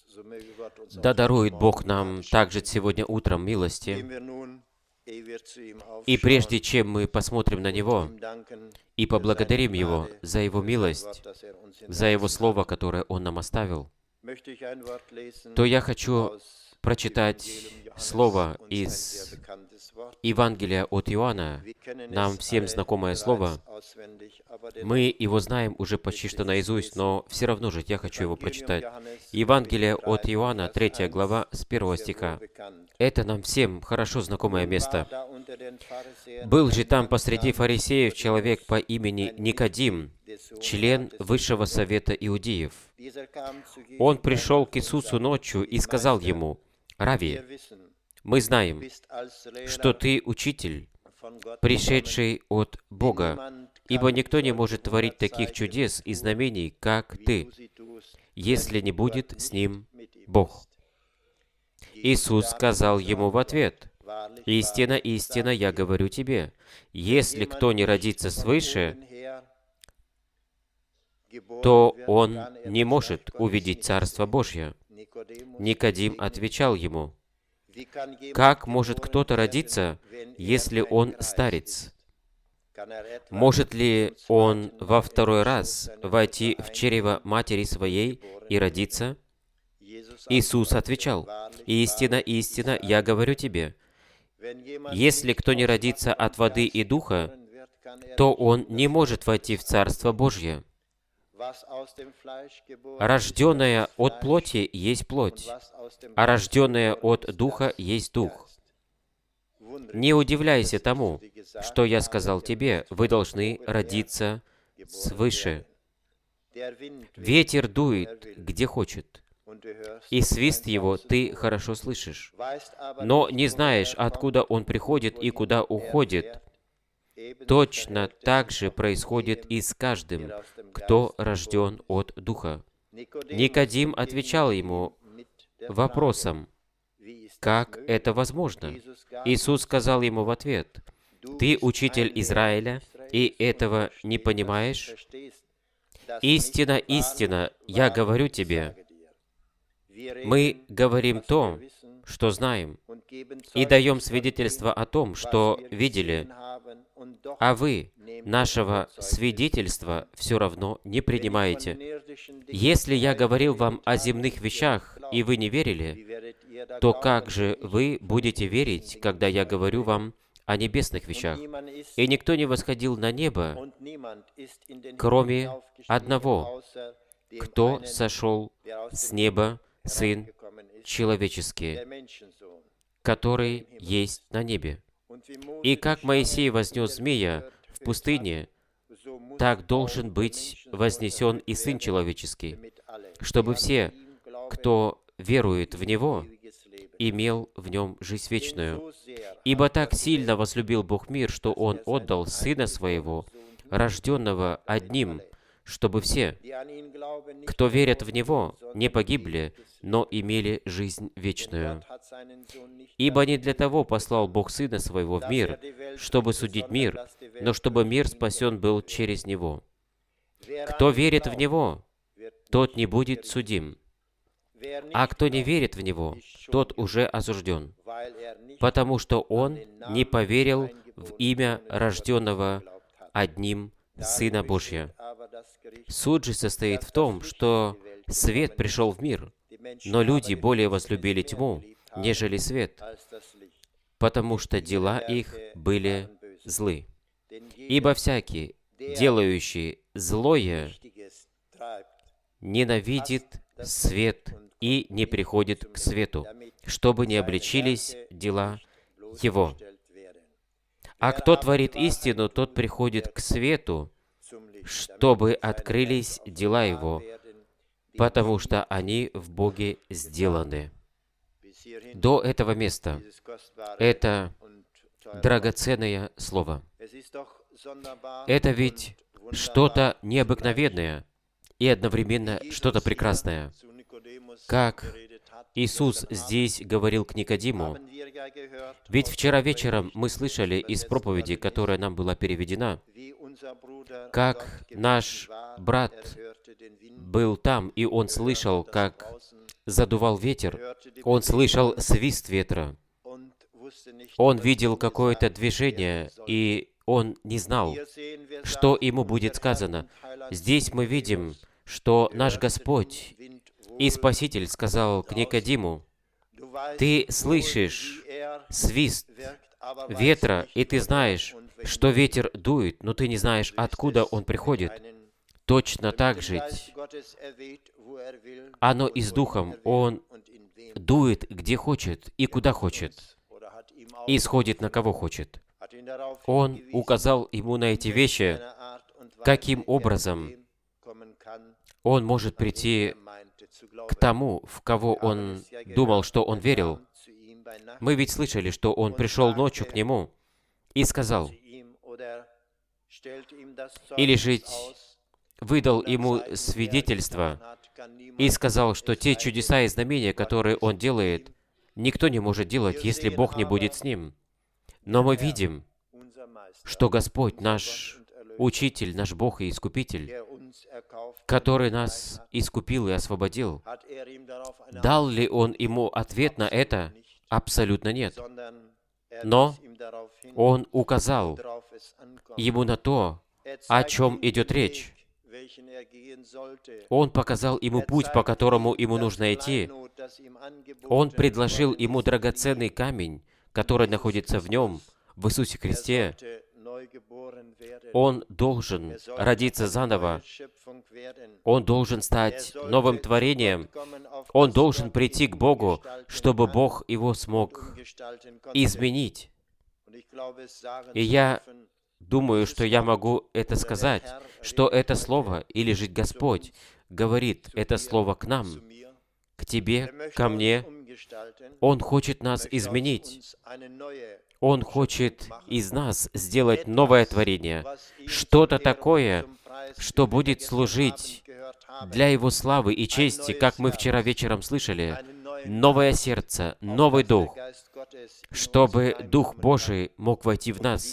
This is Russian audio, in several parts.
Да дарует Бог нам также сегодня утром милости. И прежде чем мы посмотрим на Него и поблагодарим Его за Его милость, за Его Слово, которое Он нам оставил, то я хочу прочитать слово из Евангелия от Иоанна. Нам всем знакомое слово. Мы его знаем уже почти что наизусть, но все равно же я хочу его прочитать. Евангелие от Иоанна, 3 глава, с 1 стиха. Это нам всем хорошо знакомое место. «Был же там посреди фарисеев человек по имени Никодим, член Высшего Совета Иудеев. Он пришел к Иисусу ночью и сказал Ему: „Рави, мы знаем, что Ты учитель, пришедший от Бога, ибо никто не может творить таких чудес и знамений, как Ты, если не будет с ним Бог“. Иисус сказал ему в ответ: „Истинно, истинно, я говорю тебе, если кто не родится свыше, то он не может увидеть Царство Божье“. Никодим отвечал ему: „Как может кто-то родиться, если он старец? Может ли он во второй раз войти в чрево матери своей и родиться?“ Иисус отвечал: „Истинно, истинно, я говорю тебе, если кто не родится от воды и духа, то он не может войти в Царство Божье. Рожденное от плоти есть плоть, а рожденное от духа есть дух. Не удивляйся тому, что я сказал тебе, вы должны родиться свыше. Ветер дует, где хочет, и свист его ты хорошо слышишь, но не знаешь, откуда он приходит и куда уходит. Точно так же происходит и с каждым, кто рожден от Духа“. Никодим отвечал ему вопросом: „Как это возможно?“ Иисус сказал ему в ответ: „Ты учитель Израиля, и этого не понимаешь? Истинно, истинно, я говорю тебе, мы говорим то, что знаем, и даем свидетельство о том, что видели, а вы нашего свидетельства все равно не принимаете. Если я говорил вам о земных вещах, и вы не верили, то как же вы будете верить, когда я говорю вам о небесных вещах? И никто не восходил на небо, кроме одного, кто сошел с неба, Сын Человеческий, который есть на небе. И как Моисей вознес змея в пустыне, так должен быть вознесен и Сын Человеческий, чтобы все, кто верует в Него, имел в Нем жизнь вечную. Ибо так сильно возлюбил Бог мир, что Он отдал Сына Своего, рожденного одним, чтобы все, кто верят в Него, не погибли, но имели жизнь вечную. Ибо не для того послал Бог Сына Своего в мир, чтобы судить мир, но чтобы мир спасен был через Него. Кто верит в Него, тот не будет судим, а кто не верит в Него, тот уже осужден, потому что он не поверил в имя рожденного одним Сына Божьего. Суд же состоит в том, что свет пришел в мир, но люди более возлюбили тьму, нежели свет, потому что дела их были злы. Ибо всякий, делающий злое, ненавидит свет и не приходит к свету, чтобы не обличились дела его. А кто творит истину, тот приходит к свету, чтобы открылись дела его, потому что они в Боге сделаны. До этого места это драгоценное слово. Это ведь что-то необыкновенное и одновременно что-то прекрасное. Как Иисус здесь говорил к Никодиму. Ведь вчера вечером мы слышали из проповеди, которая нам была переведена, как наш брат был там, и он слышал, как задувал ветер, он слышал свист ветра, он видел какое-то движение, и он не знал, что ему будет сказано. Здесь мы видим, что наш Господь и Спаситель сказал к Никодиму: «Ты слышишь свист ветра, и ты знаешь, что ветер дует, но ты не знаешь, откуда он приходит. Точно так же оно и с Духом. Он дует где хочет и куда хочет, и сходит на кого хочет». Он указал ему на эти вещи, каким образом он может прийти к тому, в кого он думал, что он верил. Мы ведь слышали, что он пришел ночью к нему и сказал, или же выдал ему свидетельство и сказал, что те чудеса и знамения, которые он делает, никто не может делать, если Бог не будет с ним. Но мы видим, что Господь, наш Учитель, наш Бог и Искупитель, который нас искупил и освободил, дал ли Он ему ответ на это? Абсолютно нет. Но Он указал ему на то, о чем идет речь. Он показал ему путь, по которому ему нужно идти. Он предложил ему драгоценный камень, который находится в нем, в Иисусе Христе. Он должен родиться заново. Он должен стать новым творением. Он должен прийти к Богу, чтобы Бог его смог изменить. И я думаю, что я могу это сказать, что это Слово, или же Господь говорит это Слово к нам, к тебе, ко мне. Он хочет нас изменить. Он хочет из нас сделать новое творение, что-то такое, что будет служить для Его славы и чести, как мы вчера вечером слышали, новое сердце, новый дух, чтобы Дух Божий мог войти в нас,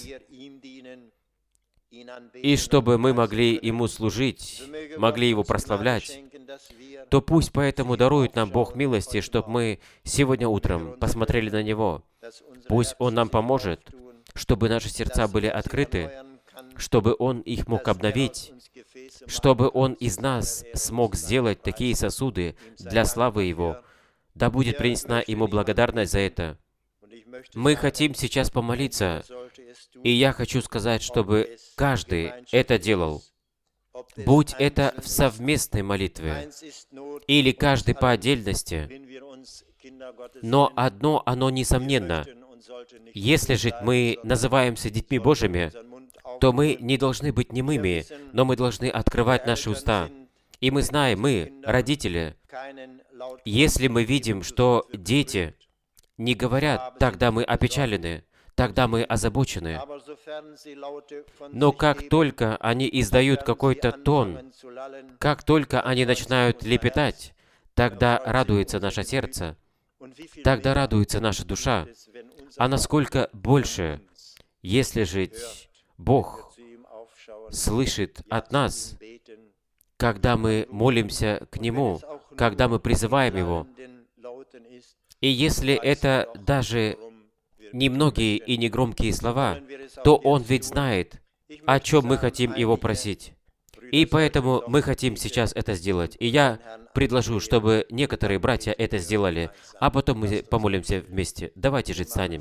и чтобы мы могли Ему служить, могли Его прославлять. То пусть поэтому дарует нам Бог милости, чтобы мы сегодня утром посмотрели на Него. Пусть Он нам поможет, чтобы наши сердца были открыты, чтобы Он их мог обновить, чтобы Он из нас смог сделать такие сосуды для славы Его. Да будет принесена Ему благодарность за это. Мы хотим сейчас помолиться, и я хочу сказать, чтобы каждый это делал. Будь это в совместной молитве, или каждый по отдельности, но одно, оно несомненно. Если же мы называемся детьми Божьими, то мы не должны быть немыми, но мы должны открывать наши уста. И мы знаем, мы, родители, если мы видим, что дети не говорят, тогда мы опечалены, тогда мы озабочены. Но как только они издают какой-то тон, как только они начинают лепетать, тогда радуется наше сердце, тогда радуется наша душа. А насколько больше, если же Бог слышит от нас, когда мы молимся к Нему, когда мы призываем Его. И если это даже немногие и негромкие слова, то Он ведь знает, о чем мы хотим Его просить. И поэтому мы хотим сейчас это сделать. И я предложу, чтобы некоторые братья это сделали, а потом мы помолимся вместе. Давайте же встанем.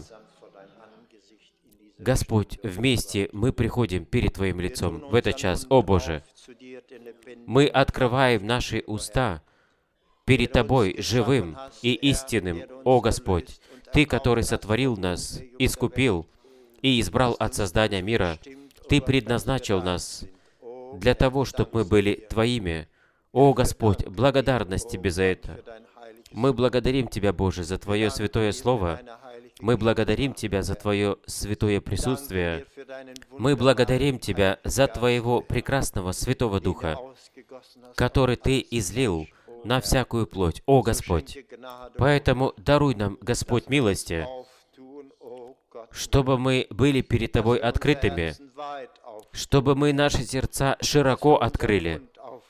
Господь, вместе мы приходим перед Твоим лицом в этот час. О Боже, мы открываем наши уста перед Тобой, живым и истинным, о Господь, Ты, который сотворил нас, искупил и избрал от создания мира. Ты предназначил нас для того, чтобы мы были Твоими. О Господь, благодарность Тебе за это. Мы благодарим Тебя, Боже, за Твое святое Слово. Мы благодарим Тебя за Твое святое присутствие. Мы благодарим Тебя за Твоего прекрасного Святого Духа, который Ты излил на всякую плоть, о Господь. Поэтому даруй нам, Господь, милости, чтобы мы были перед Тобой открытыми, чтобы мы наши сердца широко открыли,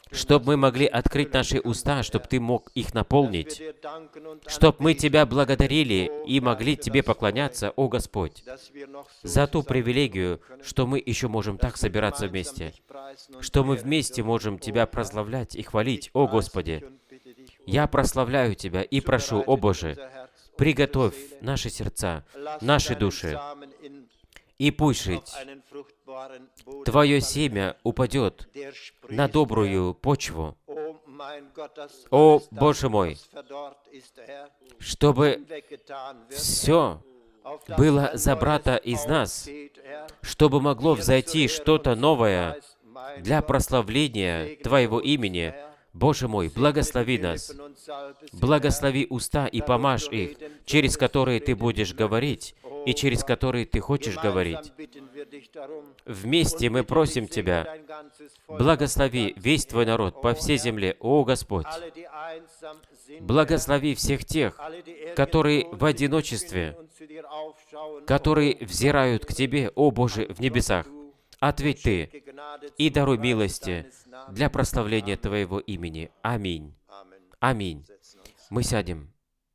чтобы мы могли открыть наши уста, чтобы Ты мог их наполнить, чтобы мы Тебя благодарили и могли Тебе поклоняться, о Господь, за ту привилегию, что мы еще можем так собираться вместе, что мы вместе можем Тебя прославлять и хвалить, о Господи. Я прославляю Тебя и прошу, о Боже, приготовь наши сердца, наши души, и пусть жить Твое семя упадет на добрую почву. О, Боже мой, чтобы все было забрато из нас, чтобы могло взойти что-то новое для прославления Твоего имени. Боже мой, благослови нас, благослови уста и помажь их, через которые Ты будешь говорить и через которые Ты хочешь говорить. Вместе мы просим Тебя, благослови весь Твой народ по всей земле, о Господь. Благослови всех тех, которые в одиночестве, которые взирают к Тебе, о Боже, в небесах. Ответь Ты и даруй милости для прославления Твоего имени. Аминь. Аминь. Мы сядем.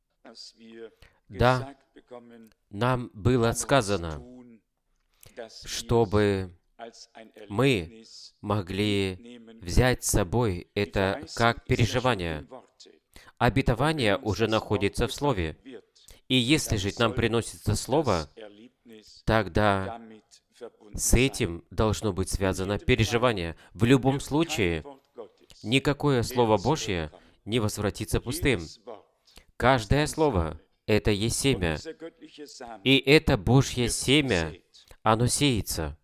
Да, нам было сказано, чтобы мы могли взять с собой это как переживание. Обетование уже находится в Слове. И если же нам приносится Слово, тогда с этим должно быть связано переживание. В любом случае, никакое Слово Божье не возвратится пустым. Каждое Слово — это есть семя. И это Божье семя, оно сеется.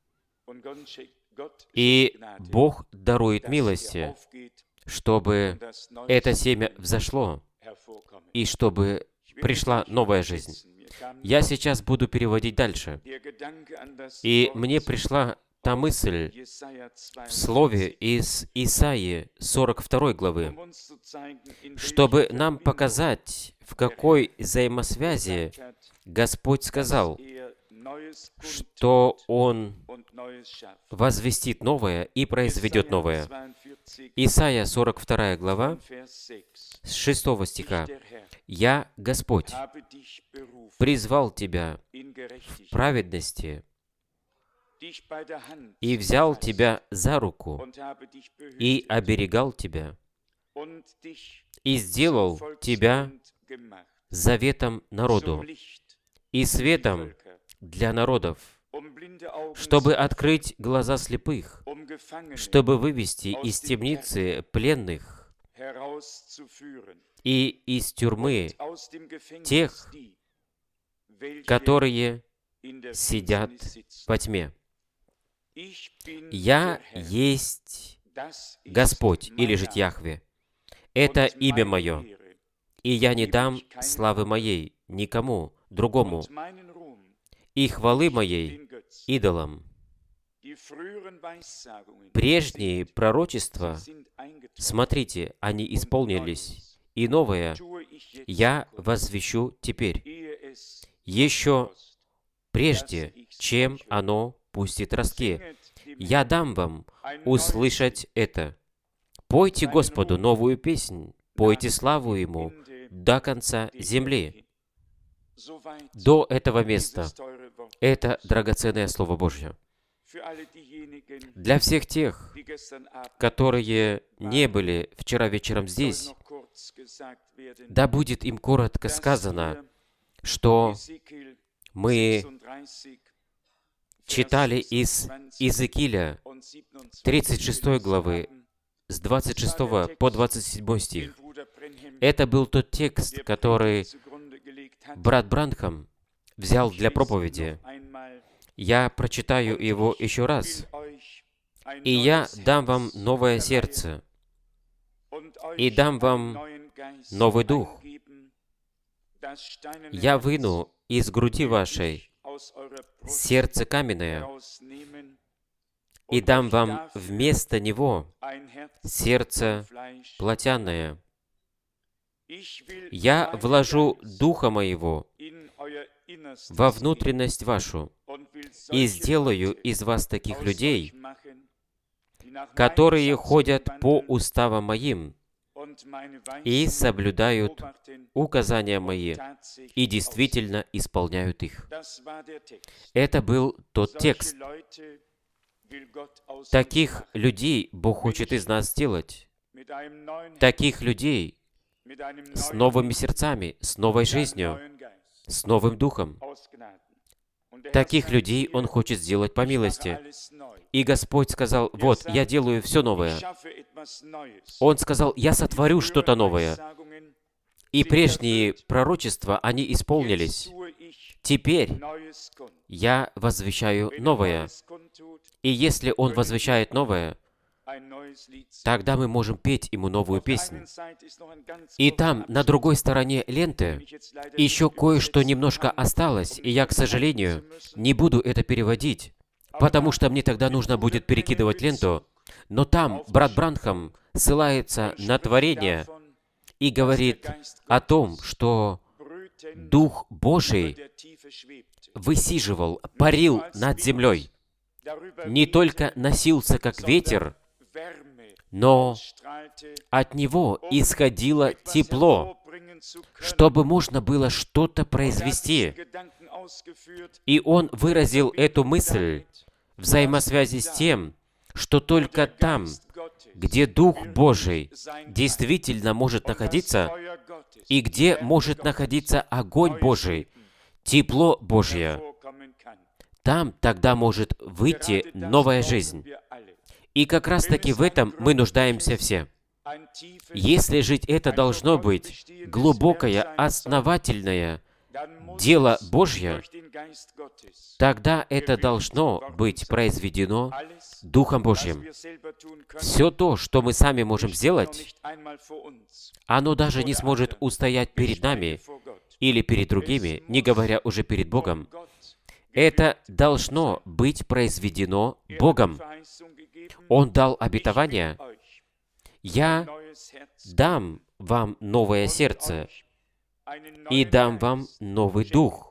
И Бог дарует милости, чтобы это семя взошло, и чтобы пришла новая жизнь. Я сейчас буду переводить дальше. И мне пришла та мысль в слове из Исаии 42 главы, чтобы нам показать, в какой взаимосвязи Господь сказал, что Он возвестит новое и произведет новое. Исайя 42 глава, с 6 стиха. «Я, Господь, призвал тебя в праведности и взял тебя за руку и оберегал тебя и сделал тебя заветом народу и светом для народов, чтобы открыть глаза слепых, чтобы вывести из темницы пленных и из тюрьмы тех, которые сидят во тьме. Я есть Господь, или же Яхве. Это имя мое, и я не дам славы моей никому другому, и хвалы моей идолам. Прежние пророчества, смотрите, они исполнились, и новое я возвещу теперь, еще прежде, чем оно пустит ростки. Я дам вам услышать это. Пойте Господу новую песнь, пойте славу Ему до конца земли. До этого места. Это драгоценное Слово Божье. Для всех тех, которые не были вчера вечером здесь, да будет им коротко сказано, что мы читали из Иезекииля 36 главы, с 26 по 27 стих. Это был тот текст, который брат Бранхам взял для проповеди. Я прочитаю его еще раз. «И я дам вам новое сердце, и дам вам новый дух. Я выну из груди вашей сердце каменное, и дам вам вместо него сердце плотяное. Я вложу Духа Моего во внутренность вашу и сделаю из вас таких людей, которые ходят по уставам моим и соблюдают указания мои, и действительно исполняют их». Это был тот текст. Таких людей Бог хочет из нас сделать. Таких людей с новыми сердцами, с новой жизнью, с новым духом. Таких людей Он хочет сделать по милости. И Господь сказал: «Вот, я делаю все новое». Он сказал: «Я сотворю что-то новое». И прежние пророчества, они исполнились. Теперь я возвещаю новое. И если Он возвещает новое, тогда мы можем петь Ему новую песню. И там, на другой стороне ленты, еще кое-что немножко осталось, и я, к сожалению, не буду это переводить, потому что мне тогда нужно будет перекидывать ленту. Но там брат Бранхам ссылается на творение и говорит о том, что Дух Божий высиживал, парил над землей, не только носился как ветер, но от него исходило тепло, чтобы можно было что-то произвести. И он выразил эту мысль в взаимосвязи с тем, что только там, где Дух Божий действительно может находиться, и где может находиться огонь Божий, тепло Божье, там тогда может выйти новая жизнь. И как раз-таки в этом мы нуждаемся все. Если жить это должно быть глубокое, основательное дело Божье, тогда это должно быть произведено Духом Божьим. Все то, что мы сами можем сделать, оно даже не сможет устоять перед нами или перед другими, не говоря уже перед Богом. Это должно быть произведено Богом. Он дал обетование: «Я дам вам новое сердце и дам вам новый дух,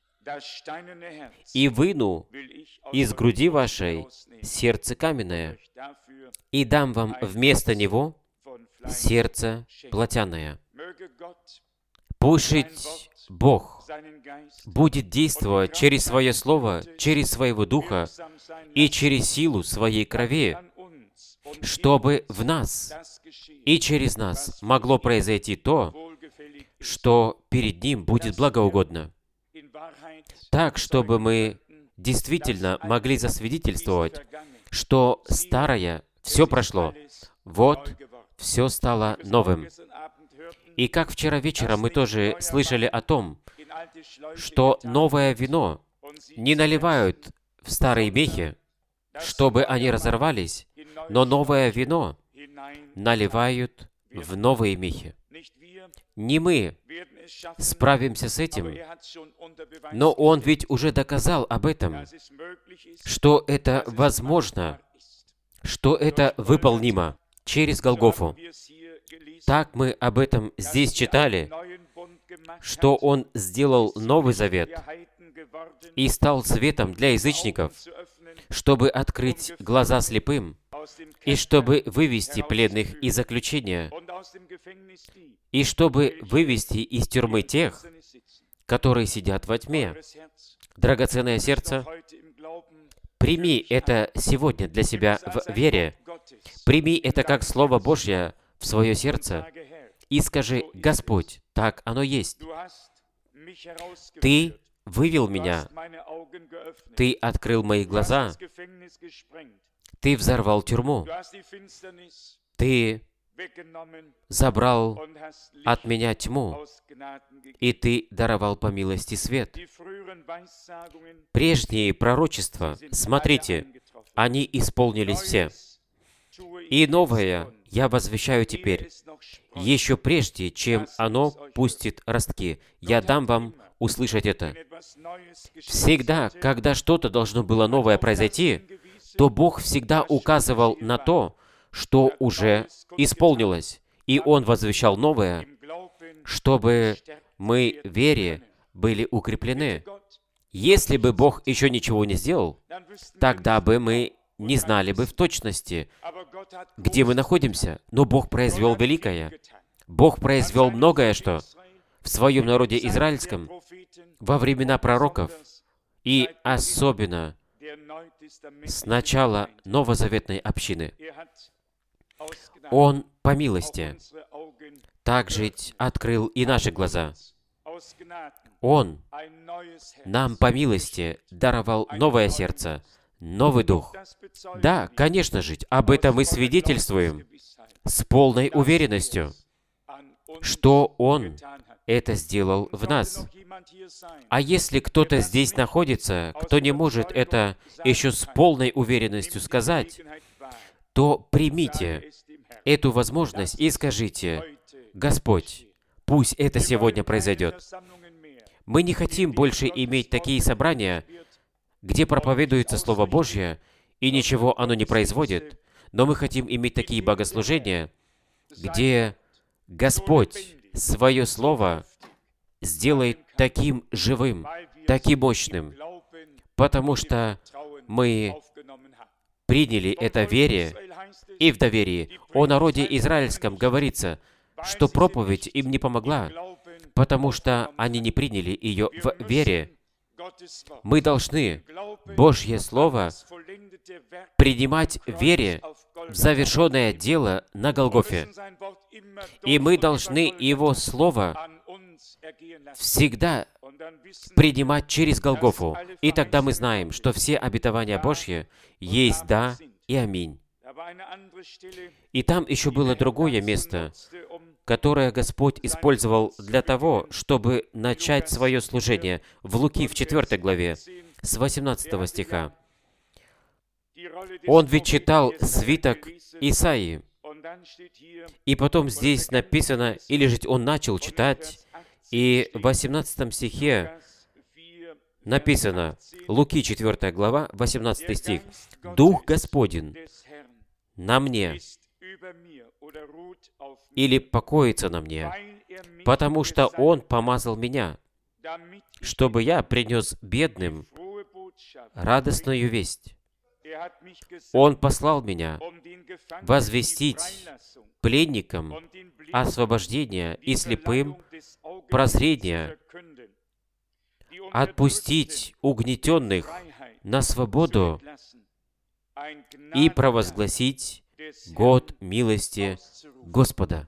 и выну из груди вашей сердце каменное, и дам вам вместо него сердце плотяное». Пусть Бог будет действовать через Свое Слово, через Своего Духа и через силу Своей крови, чтобы в нас и через нас могло произойти то, что перед Ним будет благоугодно, так, чтобы мы действительно могли засвидетельствовать, что старое все прошло, вот все стало новым. И как вчера вечером мы тоже слышали о том, что новое вино не наливают в старые мехи, чтобы они разорвались, но новое вино наливают в новые мехи. Не мы справимся с этим, но Он ведь уже доказал об этом, что это возможно, что это выполнимо через Голгофу. Так мы об этом здесь читали, что Он сделал Новый Завет и стал светом для язычников, чтобы открыть глаза слепым, и чтобы вывести пленных из заключения, и чтобы вывести из тюрьмы тех, которые сидят во тьме. Драгоценное сердце, прими это сегодня для себя в вере. Прими это как Слово Божье в свое сердце и скажи: «Господь, так оно есть. Ты вывел меня, Ты открыл мои глаза, Ты взорвал тюрьму, Ты забрал от меня тьму, и Ты даровал по милости свет». Прежние пророчества, смотрите, они исполнились все. И новое я возвещаю теперь, еще прежде, чем оно пустит ростки. Я дам вам услышать это. Всегда, когда что-то должно было новое произойти, то Бог всегда указывал на то, что уже исполнилось, и Он возвещал новое, чтобы мы в вере были укреплены. Если бы Бог еще ничего не сделал, тогда бы мы не знали бы в точности, где мы находимся. Но Бог произвел великое. Бог произвел многое, что в своем народе израильском во времена пророков и особенно с начала новозаветной общины. Он по милости также открыл и наши глаза. Он нам по милости даровал новое сердце, новый дух. Да, конечно же, об этом мы свидетельствуем с полной уверенностью, что Он это сделал в нас. А если кто-то здесь находится, кто не может это еще с полной уверенностью сказать, то примите эту возможность и скажите: «Господь, пусть это сегодня произойдет». Мы не хотим больше иметь такие собрания, где проповедуется Слово Божье, и ничего оно не производит, но мы хотим иметь такие богослужения, где Господь свое Слово сделает таким живым, таким мощным, потому что мы приняли это в вере, и в доверии. О народе израильском говорится, что проповедь им не помогла, потому что они не приняли ее в вере. Мы должны Божье Слово принимать в вере в завершенное дело на Голгофе. И мы должны Его Слово всегда принимать через Голгофу. И тогда мы знаем, что все обетования Божьи есть «да» и «аминь». И там еще было другое место, которое Господь использовал для того, чтобы начать свое служение. В Луки, в 4 главе, с 18 стиха. Он ведь читал свиток Исаии. И потом здесь написано, или же он начал читать, и в 18 стихе написано, Луки, 4 глава, 18 стих. «Дух Господень на мне, или покоится на мне, потому что Он помазал меня, чтобы я принес бедным радостную весть. Он послал меня возвестить пленникам освобождение и слепым прозрение, отпустить угнетенных на свободу и провозгласить год милости Господа».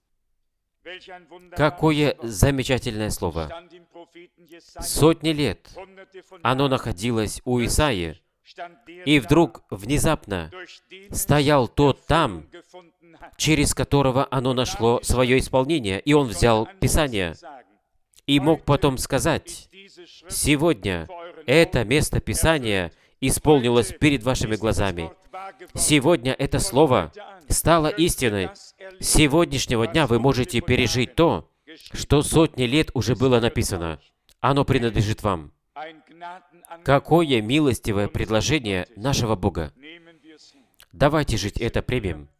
Какое замечательное слово! Сотни лет оно находилось у Исаии, и вдруг, внезапно, стоял тот там, через которого оно нашло свое исполнение, и он взял Писание и мог потом сказать: «Сегодня это место Писания исполнилось перед вашими глазами. Сегодня это Слово стало истиной. С сегодняшнего дня вы можете пережить то, что сотни лет уже было написано. Оно принадлежит вам». Какое милостивое предложение нашего Бога! Давайте же это примем.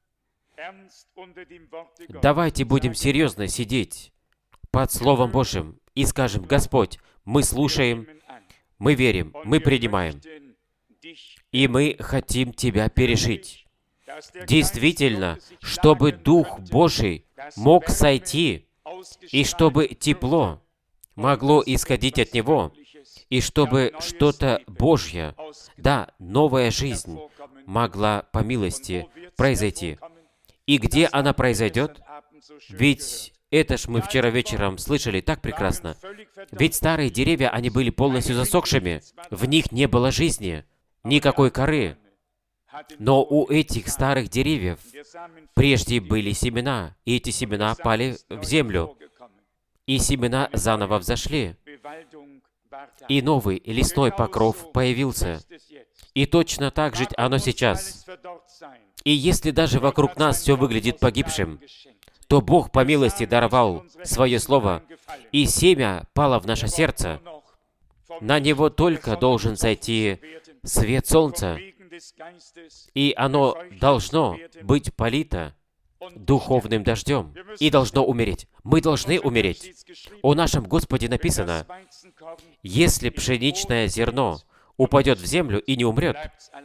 Давайте будем серьезно сидеть под Словом Божьим и скажем: «Господь, мы слушаем, мы верим, мы принимаем, и мы хотим Тебя пережить». Действительно, чтобы Дух Божий мог сойти, и чтобы тепло могло исходить от Него, и чтобы что-то Божье, да, новая жизнь могла по милости произойти. И где она произойдет? Ведь это ж мы вчера вечером слышали так прекрасно. Ведь старые деревья, они были полностью засохшими. В них не было жизни, никакой коры. Но у этих старых деревьев прежде были семена, и эти семена пали в землю, и семена заново взошли, и новый лесной покров появился. И точно так же оно сейчас. И если даже вокруг нас все выглядит погибшим, то Бог по милости даровал Свое Слово, и семя пало в наше сердце. На него только должен зайти свет солнца, и оно должно быть полито духовным дождем и должно умереть. Мы должны умереть. О нашем Господе написано: «Если пшеничное зерно упадет в землю и не умрет,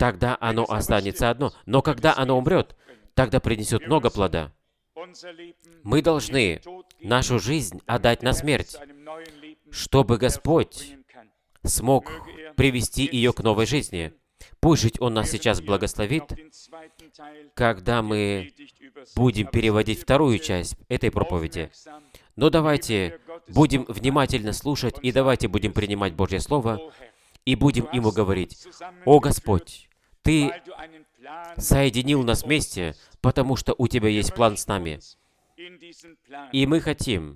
тогда оно останется одно. Но когда оно умрет, тогда принесет много плода. Мы должны нашу жизнь отдать на смерть, чтобы Господь смог привести ее к новой жизни. Пусть же Он нас сейчас благословит, когда мы будем переводить вторую часть этой проповеди. Но давайте будем внимательно слушать, и давайте будем принимать Божье Слово, и будем Ему говорить: «О Господь, Ты соединил нас вместе, потому что у Тебя есть план с нами. И мы хотим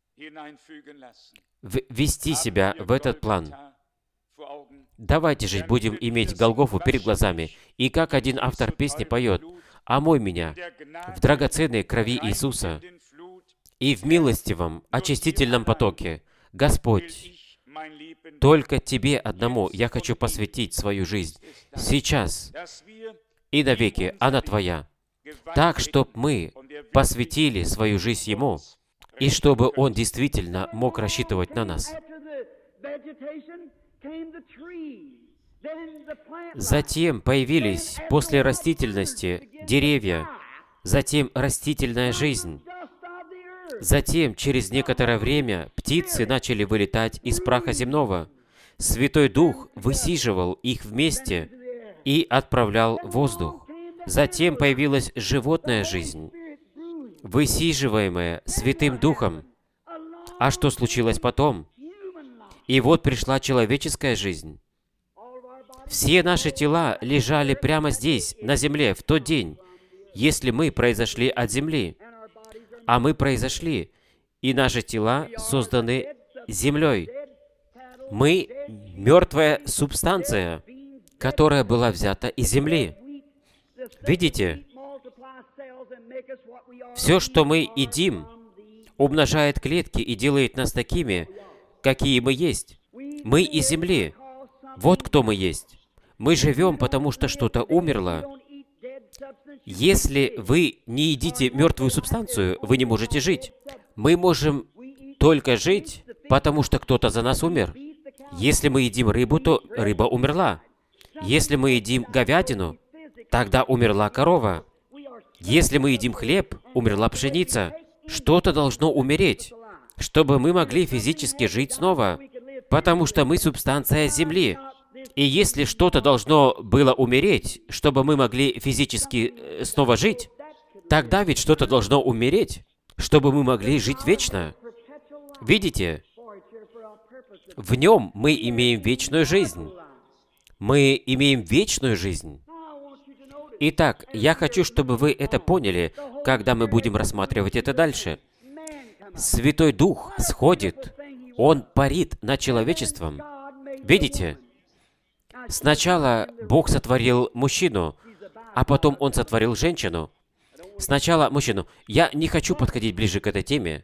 ввести себя в этот план. Давайте же будем иметь Голгофу перед глазами. И как один автор песни поет: «Омой меня в драгоценной крови Иисуса и в милостивом очистительном потоке. Господь, только Тебе одному я хочу посвятить свою жизнь. Сейчас и навеки она Твоя. Так, чтобы мы посвятили свою жизнь Ему, и чтобы Он действительно мог рассчитывать на нас». Затем появились после растительности деревья, затем растительная жизнь. Затем, через некоторое время, птицы начали вылетать из праха земного. Святой Дух высиживал их вместе и отправлял в воздух. Затем появилась животная жизнь, высиживаемая Святым Духом. А что случилось потом? И вот пришла человеческая жизнь. Все наши тела лежали прямо здесь, на земле, в тот день, если мы произошли от земли. А мы произошли, и наши тела созданы землей. Мы — мертвая субстанция, которая была взята из земли. Видите? Все, что мы едим, умножает клетки и делает нас такими, какие мы есть. Мы из земли. Вот кто мы есть. Мы живем, потому что что-то умерло. Если вы не едите мертвую субстанцию, вы не можете жить. Мы можем только жить, потому что кто-то за нас умер. Если мы едим рыбу, то рыба умерла. Если мы едим говядину, тогда умерла корова. Если мы едим хлеб, умерла пшеница. Что-то должно умереть, чтобы мы могли физически жить снова, потому что мы субстанция земли. И если что-то должно было умереть, чтобы мы могли физически снова жить, тогда ведь что-то должно умереть, чтобы мы могли жить вечно. Видите? В Нем мы имеем вечную жизнь. Мы имеем вечную жизнь. Итак, я хочу, чтобы вы это поняли, когда мы будем рассматривать это дальше. Святой Дух сходит, Он парит над человечеством. Видите? Сначала Бог сотворил мужчину, а потом Он сотворил женщину. Сначала мужчину. Я не хочу подходить ближе к этой теме.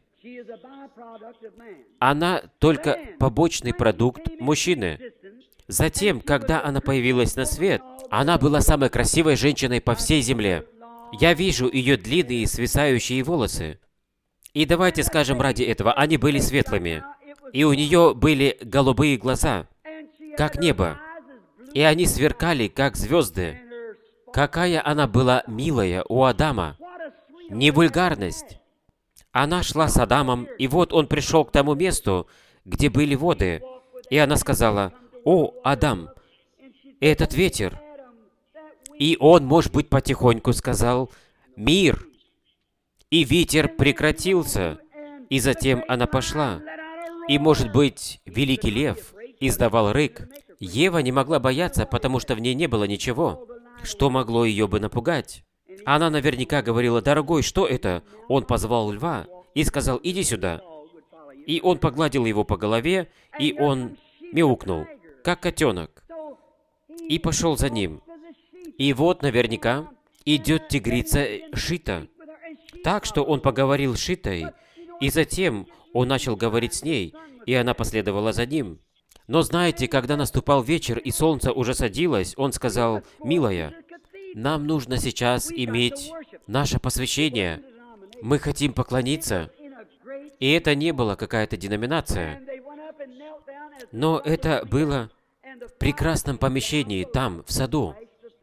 Она только побочный продукт мужчины. Затем, когда она появилась на свет, она была самой красивой женщиной по всей земле. Я вижу ее длинные свисающие волосы. И давайте скажем ради этого, они были светлыми. И у нее были голубые глаза, как небо. И они сверкали, как звезды. Какая она была милая у Адама. Не вульгарность. Она шла с Адамом, и вот он пришел к тому месту, где были воды. И она сказала: «О, Адам, этот ветер». И он, может быть, потихоньку сказал: «Мир». И ветер прекратился. И затем она пошла. И, может быть, великий лев издавал рык. Ева не могла бояться, потому что в ней не было ничего, что могло ее бы напугать. Она наверняка говорила: «Дорогой, что это?» Он позвал льва и сказал: «Иди сюда». И он погладил его по голове, и он мяукнул, как котенок, и пошел за ним. И вот наверняка идет тигрица Шита. Так что он поговорил с Шитой, и затем он начал говорить с ней, и она последовала за ним. Но знаете, когда наступал вечер, и солнце уже садилось, он сказал: «Милая, нам нужно сейчас иметь наше посвящение. Мы хотим поклониться». И это не была какая-то деноминация, но это было в прекрасном помещении, там, в саду.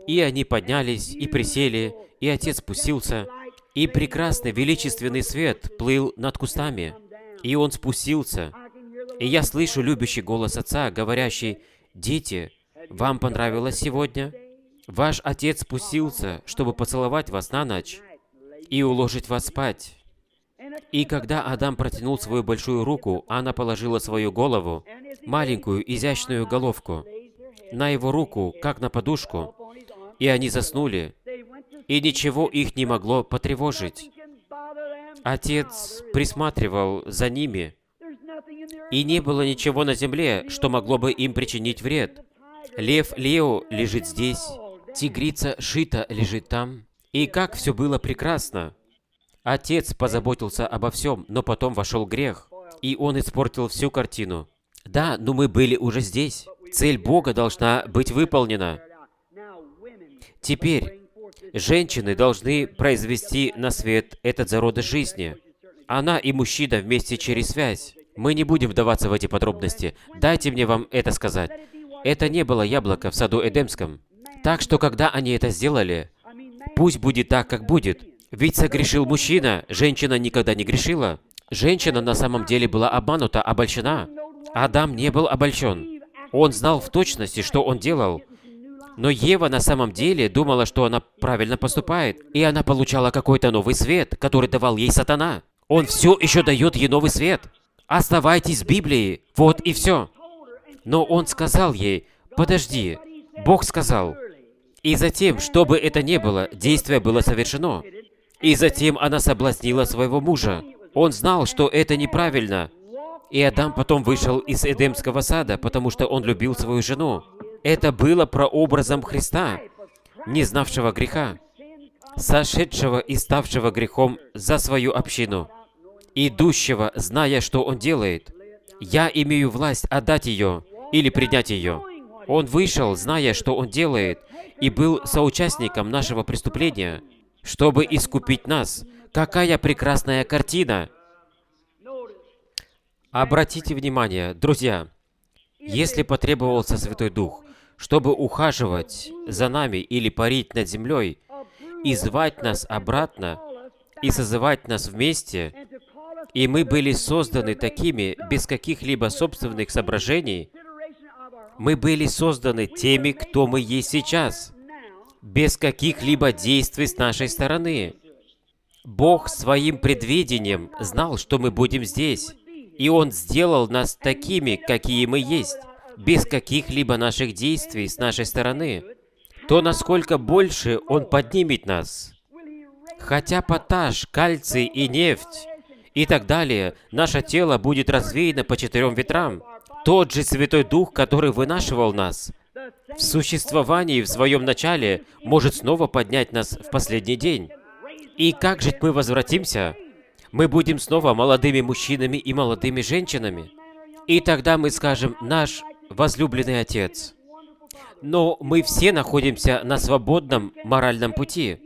И они поднялись и присели, и Отец спустился, и прекрасный величественный свет плыл над кустами, и Он спустился. И я слышу любящий голос Отца, говорящий: «Дети, вам понравилось сегодня? Ваш Отец спустился, чтобы поцеловать вас на ночь и уложить вас спать». И когда Адам протянул свою большую руку, она положила свою голову, маленькую изящную головку, на его руку, как на подушку, и они заснули, и ничего их не могло потревожить. Отец присматривал за ними, и не было ничего на земле, что могло бы им причинить вред. Лев Лео лежит здесь, тигрица Шита лежит там. И как все было прекрасно! Отец позаботился обо всем, но потом вошел грех, и он испортил всю картину. Да, но мы были уже здесь. Цель Бога должна быть выполнена. Теперь женщины должны произвести на свет этот зародыш жизни. Она и мужчина вместе через связь. Мы не будем вдаваться в эти подробности. Дайте мне вам это сказать. Это не было яблоко в саду Эдемском. Так что, когда они это сделали, пусть будет так, как будет. Ведь согрешил мужчина, женщина никогда не грешила. Женщина на самом деле была обманута, обольщена. Адам не был обольщен. Он знал в точности, что он делал. Но Ева на самом деле думала, что она правильно поступает, и она получала какой-то новый свет, который давал ей сатана. Он все еще дает ей новый свет. Оставайтесь в Библии, вот и все. Но он сказал ей: подожди, Бог сказал. И затем, что бы это ни было, действие было совершено. И затем она соблазнила своего мужа. Он знал, что это неправильно. И Адам потом вышел из Эдемского сада, потому что он любил свою жену. Это было прообразом Христа, не знавшего греха, сошедшего и ставшего грехом за свою общину, идущего, зная, что он делает. Я имею власть отдать ее или принять ее. Он вышел, зная, что он делает, и был соучастником нашего преступления, чтобы искупить нас. Какая прекрасная картина! Обратите внимание, друзья, если потребовался Святой Дух, чтобы ухаживать за нами или парить над землей, и звать нас обратно, и созывать нас вместе, и мы были созданы такими, без каких-либо собственных соображений, мы были созданы теми, кто мы есть сейчас, без каких-либо действий с нашей стороны. Бог своим предвидением знал, что мы будем здесь, и Он сделал нас такими, какие мы есть, без каких-либо наших действий с нашей стороны. То насколько больше Он поднимет нас. Хотя поташ, кальций и нефть и так далее, наше тело будет развеяно по 4 ветрам. Тот же Святой Дух, который вынашивал нас в существовании в своем начале, может снова поднять нас в последний день. И как же мы возвратимся? Мы будем снова молодыми мужчинами и молодыми женщинами. И тогда мы скажем: «Наш возлюбленный Отец». Но мы все находимся на свободном моральном пути.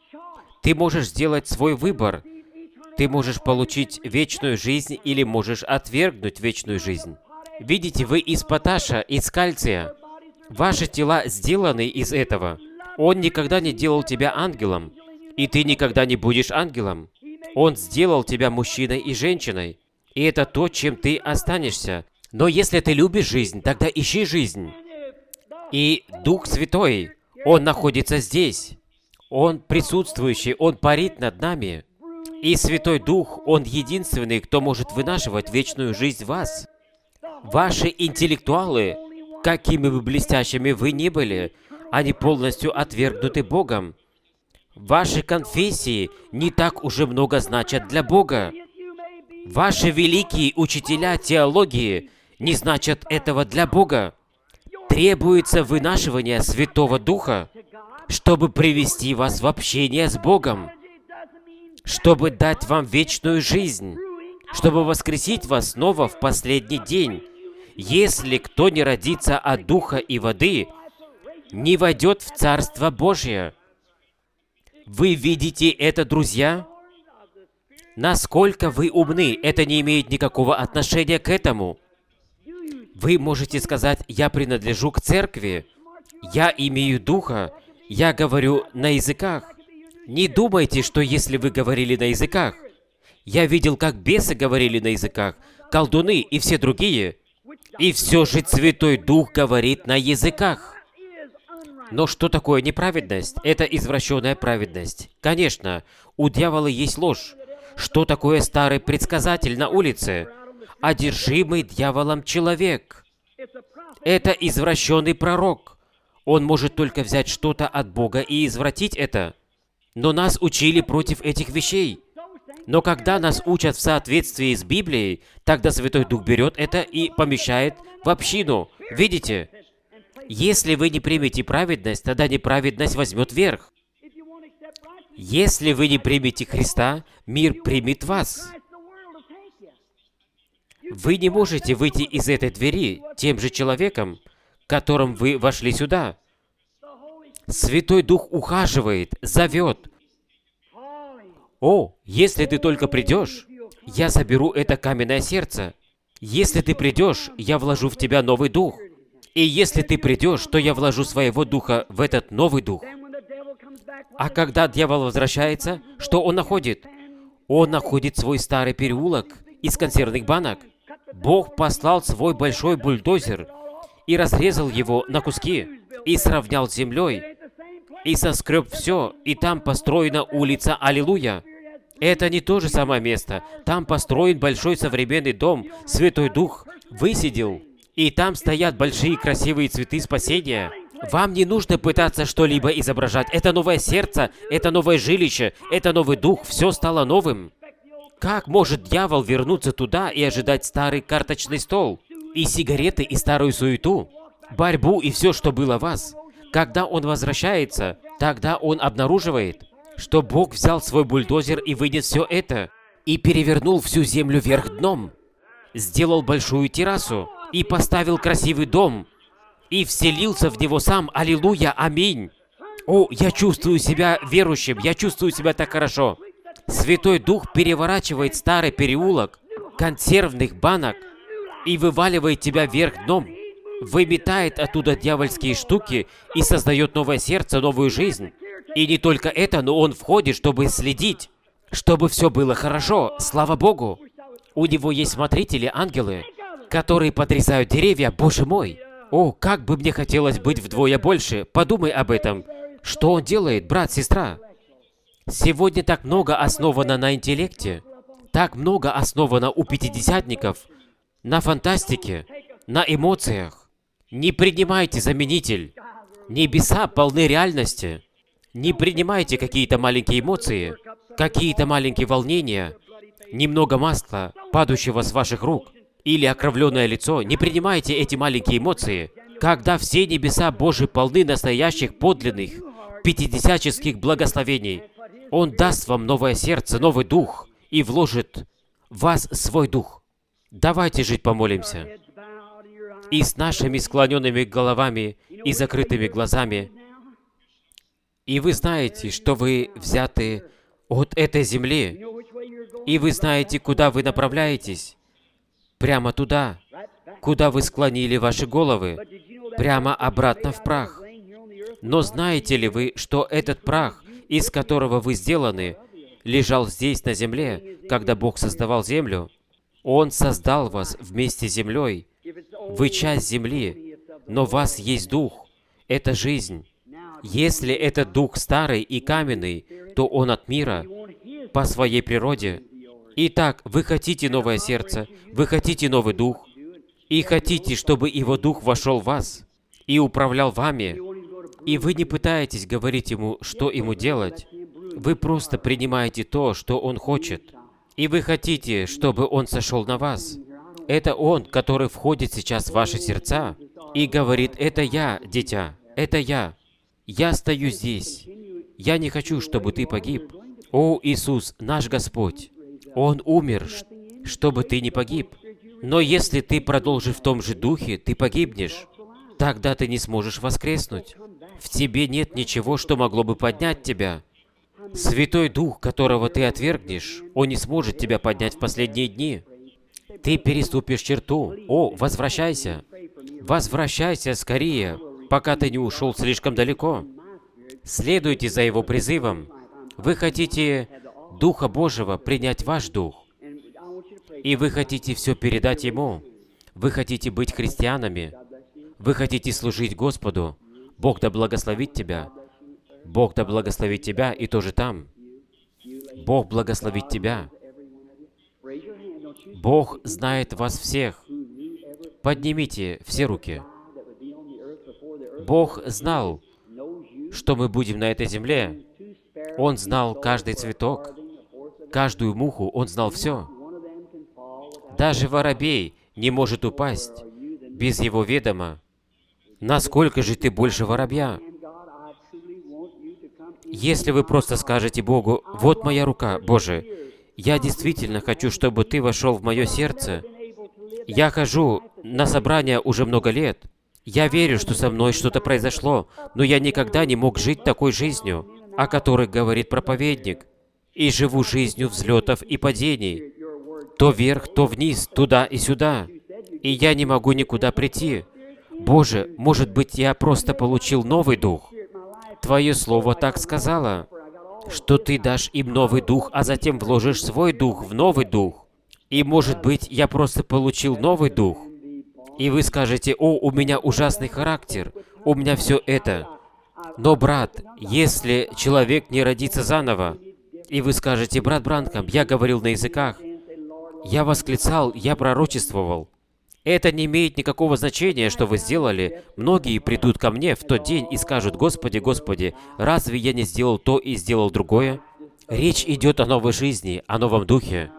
Ты можешь сделать свой выбор. Ты можешь получить вечную жизнь или можешь отвергнуть вечную жизнь. Видите, вы из поташа, из кальция. Ваши тела сделаны из этого. Он никогда не делал тебя ангелом, и ты никогда не будешь ангелом. Он сделал тебя мужчиной и женщиной, и это то, чем ты останешься. Но если ты любишь жизнь, тогда ищи жизнь. И Дух Святой, Он находится здесь. Он присутствующий, Он парит над нами. И Святой Дух, Он единственный, кто может вынашивать вечную жизнь в вас. Ваши интеллектуалы, какими бы блестящими вы ни были, они полностью отвергнуты Богом. Ваши конфессии не так уже много значат для Бога. Ваши великие учителя теологии не значат этого для Бога. Требуется вынашивание Святого Духа, чтобы привести вас в общение с Богом, чтобы дать вам вечную жизнь, чтобы воскресить вас снова в последний день. Если кто не родится от Духа и воды, не войдет в Царство Божие. Вы видите это, друзья? Насколько вы умны, это не имеет никакого отношения к этому. Вы можете сказать: «Я принадлежу к церкви, я имею Духа, Я говорю на языках. Не думайте, что если вы говорили на языках, я видел, как бесы говорили на языках, колдуны и все другие, и все же Святой Дух говорит на языках. Но что такое неправедность? Это извращенная праведность. Конечно, у дьявола есть ложь. Что такое старый предсказатель на улице? Одержимый дьяволом человек. Это извращенный пророк. Он может только взять что-то от Бога и извратить это. Но нас учили против этих вещей. Но когда нас учат в соответствии с Библией, тогда Святой Дух берет это и помещает в общину. Видите? Если вы не примете праведность, тогда неправедность возьмет верх. Если вы не примете Христа, мир примет вас. Вы не можете выйти из этой двери тем же человеком, которым вы вошли сюда. Святой Дух ухаживает, зовет. О, если ты только придешь, я заберу это каменное сердце. Если ты придешь, я вложу в тебя новый дух. И если ты придешь, то я вложу своего духа в этот новый дух. А когда дьявол возвращается, что он находит? Он находит свой старый переулок из консервных банок. Бог послал свой большой бульдозер и разрезал его на куски, и сравнял с землей, и соскреб все, и там построена улица Аллилуйя. Это не то же самое место. Там построен большой современный дом. Святой Дух высидел. И там стоят большие красивые цветы спасения. Вам не нужно пытаться что-либо изображать. Это новое сердце, это новое жилище, это новый дух. Все стало новым. Как может дьявол вернуться туда и ожидать старый карточный стол? И сигареты, и старую суету? Борьбу и все, что было в вас? Когда он возвращается, тогда он обнаруживает, что Бог взял свой бульдозер и вынес все это, и перевернул всю землю вверх дном, сделал большую террасу, и поставил красивый дом, и вселился в него сам. Аллилуйя, аминь. О, я чувствую себя верующим, я чувствую себя так хорошо. Святой Дух переворачивает старый переулок консервных банок и вываливает тебя вверх дном, выметает оттуда дьявольские штуки и создает новое сердце, новую жизнь. И не только это, но он входит, чтобы следить, чтобы все было хорошо. Слава Богу! У него есть смотрители, ангелы, которые подрезают деревья. Боже мой! О, как бы мне хотелось быть вдвое больше. Подумай об этом. Что он делает, брат, сестра? Сегодня так много основано на интеллекте, так много основано у пятидесятников, на фантастике, на эмоциях. Не принимайте заменитель. Небеса полны реальности. Не принимайте какие-то маленькие эмоции, какие-то маленькие волнения, немного масла, падающего с ваших рук, или окровленное лицо. Не принимайте эти маленькие эмоции, когда все небеса Божьи полны настоящих, подлинных, пятидесяческих благословений. Он даст вам новое сердце, новый дух, и вложит в вас свой дух. Давайте жить помолимся. И с нашими склоненными головами и закрытыми глазами. И вы знаете, что вы взяты от этой земли. И вы знаете, куда вы направляетесь. Прямо туда, куда вы склонили ваши головы. Прямо обратно в прах. Но знаете ли вы, что этот прах, из которого вы сделаны, лежал здесь, на земле, когда Бог создавал землю? Он создал вас вместе с землей. Вы часть земли, но в вас есть дух. Это жизнь. Если этот дух старый и каменный, то он от мира, по своей природе. Итак, вы хотите новое сердце, вы хотите новый дух, и хотите, чтобы его дух вошел в вас и управлял вами. И вы не пытаетесь говорить ему, что ему делать. Вы просто принимаете то, что он хочет. И вы хотите, чтобы он сошел на вас. Это он, который входит сейчас в ваши сердца и говорит: «Это я, дитя, это я. Я стою здесь. Я не хочу, чтобы ты погиб. О, Иисус, наш Господь, Он умер, чтобы ты не погиб. Но если ты продолжишь в том же духе, ты погибнешь. Тогда ты не сможешь воскреснуть. В тебе нет ничего, что могло бы поднять тебя. Святой Дух, которого ты отвергнешь, Он не сможет тебя поднять в последние дни. Ты переступишь черту. О, возвращайся. Возвращайся скорее, пока ты не ушел слишком далеко. следуйте за Его призывом. Вы хотите Духа Божьего принять в ваш дух, и вы хотите все передать Ему. Вы хотите быть христианами. Вы хотите служить Господу. Бог да благословит тебя. Бог да благословит тебя и тоже там. Бог благословит тебя. Бог знает вас всех. Поднимите все руки. Бог знал, что мы будем на этой земле. Он знал каждый цветок, каждую муху, Он знал все. Даже воробей не может упасть без Его ведома. Насколько же ты больше воробья? Если вы просто скажете Богу: «Вот моя рука, Боже, я действительно хочу, чтобы Ты вошел в мое сердце. Я хожу на собрания уже много лет. Я верю, что со мной что-то произошло, но я никогда не мог жить такой жизнью, о которой говорит проповедник, и живу жизнью взлетов и падений. То вверх, то вниз, туда и сюда. И я не могу никуда прийти. Боже, может быть, я просто получил новый дух. Твое Слово так сказала, что Ты дашь им новый дух, а затем вложишь свой дух в новый дух. И, может быть, я просто получил новый дух. И вы скажете: «О, у меня ужасный характер, у меня все это». Но, брат, если человек не родится заново, и вы скажете: «Брат Бранхам, я говорил на языках, я восклицал, я пророчествовал», это не имеет никакого значения, что вы сделали. Многие придут ко мне в тот день и скажут: «Господи, Господи, разве я не сделал то и сделал другое?» Речь идет о новой жизни, о новом духе.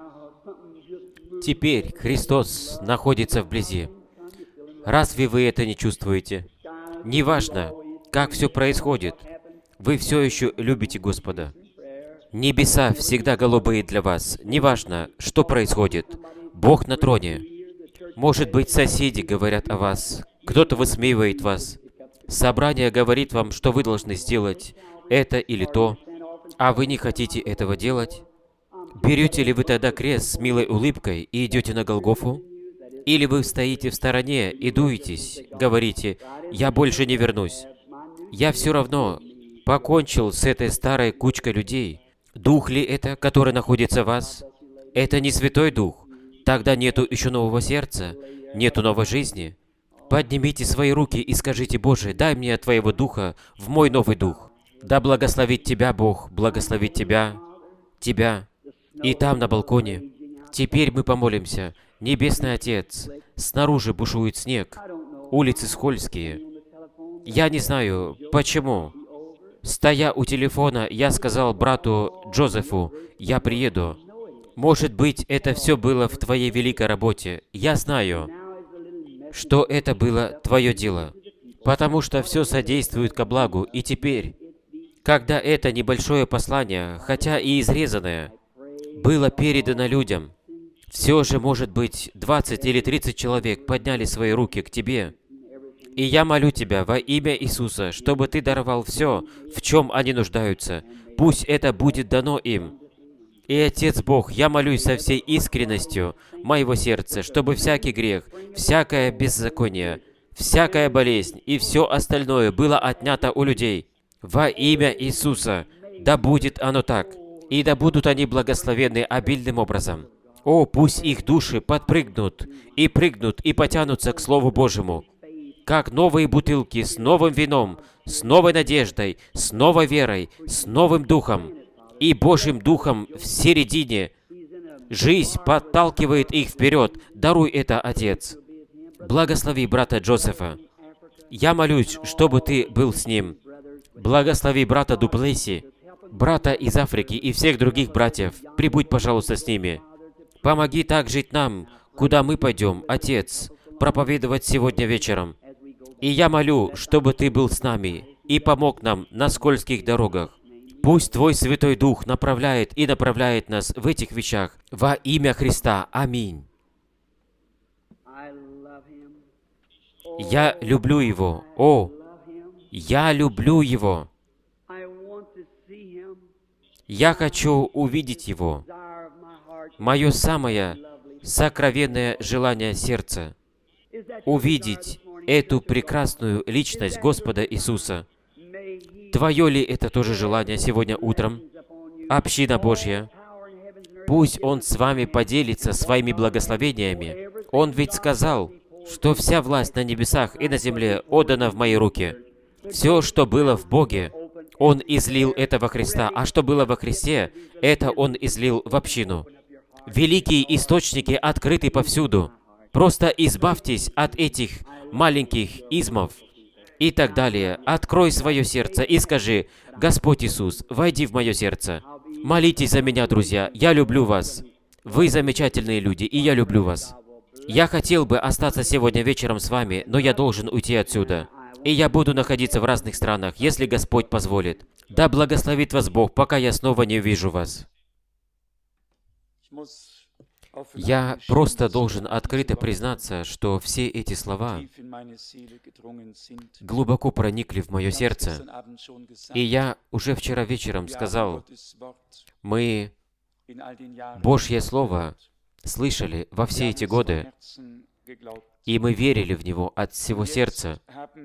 Теперь Христос находится вблизи. Разве вы это не чувствуете? Неважно, как все происходит, вы все еще любите Господа. Небеса всегда голубые для вас. Неважно, что происходит. Бог на троне. Может быть, соседи говорят о вас, кто-то высмеивает вас. Собрание говорит вам, что вы должны сделать это или то, а вы не хотите этого делать. Берете ли вы тогда крест с милой улыбкой и идете на Голгофу? Или вы стоите в стороне и дуетесь, говорите: «Я больше не вернусь. Я все равно покончил с этой старой кучкой людей». Дух ли это, который находится в вас? Это не Святой Дух. Тогда нету еще нового сердца, нету новой жизни. Поднимите свои руки и скажите: «Боже, дай мне Твоего Духа в мой новый дух». Да благословит тебя Бог, благословит тебя, и там на балконе. Теперь мы помолимся. Небесный Отец, снаружи бушует снег, улицы скользкие. Я не знаю, почему. Стоя у телефона, я сказал брату Джозефу: «Я приеду». Может быть, это все было в Твоей великой работе. Я знаю, что это было Твое дело, потому что все содействует ко благу. И теперь, когда это небольшое послание, хотя и изрезанное, было передано людям, все же, может быть, 20 или 30 человек подняли свои руки к Тебе. И я молю Тебя во имя Иисуса, чтобы Ты даровал все, в чем они нуждаются. Пусть это будет дано им. И, Отец Бог, я молюсь со всей искренностью моего сердца, чтобы всякий грех, всякое беззаконие, всякая болезнь и все остальное было отнято у людей. Во имя Иисуса, да будет оно так, и да будут они благословенны обильным образом. О, пусть их души подпрыгнут, и прыгнут, и потянутся к Слову Божьему, как новые бутылки с новым вином, с новой надеждой, с новой верой, с новым духом и Божьим духом в середине. Жизнь подталкивает их вперед. Даруй это, Отец. Благослови брата Джозефа. Я молюсь, чтобы Ты был с ним. Благослови брата Дуплеси, брата из Африки и всех других братьев. Прибудь, пожалуйста, с ними. Помоги так жить нам, куда мы пойдем, Отец, проповедовать сегодня вечером. И я молю, чтобы Ты был с нами и помог нам на скользких дорогах. Пусть Твой Святой Дух направляет и направляет нас в этих вещах. Во имя Христа. Аминь. Я люблю Его. О, я люблю Его. Я хочу увидеть Его. Мое самое сокровенное желание сердца — увидеть эту прекрасную личность Господа Иисуса. Твое ли это тоже желание сегодня утром? Община Божья, пусть Он с вами поделится своими благословениями. Он ведь сказал, что вся власть на небесах и на земле отдана в мои руки. Все, что было в Боге, Он излил это во Христа, а что было во Христе, это Он излил в общину. Великие источники открыты повсюду. Просто избавьтесь от этих маленьких измов и так далее. Открой свое сердце и скажи: «Господь Иисус, войди в мое сердце». Молитесь за меня, друзья. Я люблю вас. Вы замечательные люди, и я люблю вас. Я хотел бы остаться сегодня вечером с вами, но я должен уйти отсюда. И я буду находиться в разных странах, если Господь позволит. Да благословит вас Бог, пока я снова не увижу вас. Я просто должен открыто признаться, что все эти слова глубоко проникли в мое сердце. И я уже вчера вечером сказал, мы Божье Слово слышали во все эти годы, и мы верили в него от всего сердца.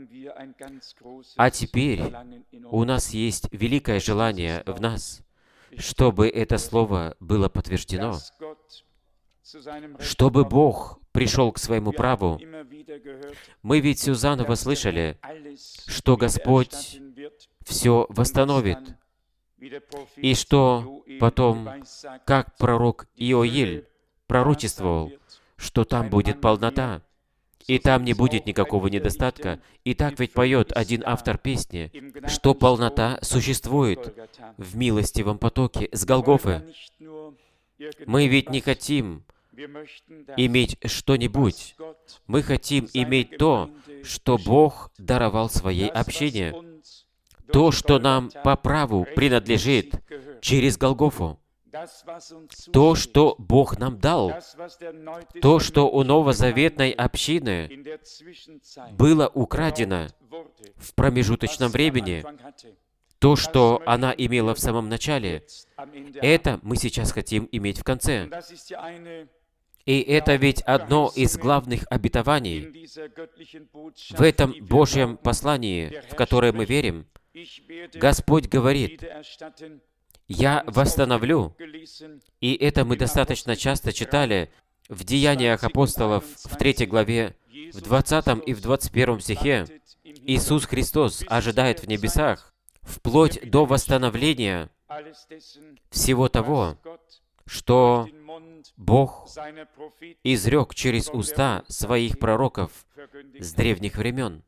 А теперь у нас есть великое желание в нас, чтобы это Слово было подтверждено, чтобы Бог пришел к своему праву. Мы ведь все заново слышали, что Господь все восстановит, и что потом, как пророк Иоиль пророчествовал, что там будет полнота, и там не будет никакого недостатка. И так ведь поет один автор песни, что полнота существует в милостивом потоке с Голгофы. Мы ведь не хотим иметь что-нибудь. Мы хотим иметь то, что Бог даровал своей общине. То, что нам по праву принадлежит через Голгофу. То, что Бог нам дал. То, что у новозаветной общины было украдено в промежуточном времени. То, что она имела в самом начале. Это мы сейчас хотим иметь в конце. И это ведь одно из главных обетований в этом Божьем послании, в которое мы верим. Господь говорит: «Я восстановлю». И это мы достаточно часто читали в Деяниях апостолов в 3 главе, в 20 и в 21 стихе. Иисус Христос ожидает в небесах вплоть до восстановления всего того, что Бог изрек через уста своих пророков с древних времен.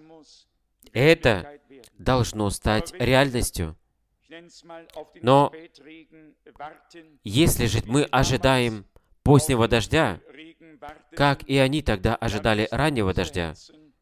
Это должно стать реальностью. Но если же мы ожидаем позднего дождя, как и они тогда ожидали раннего дождя,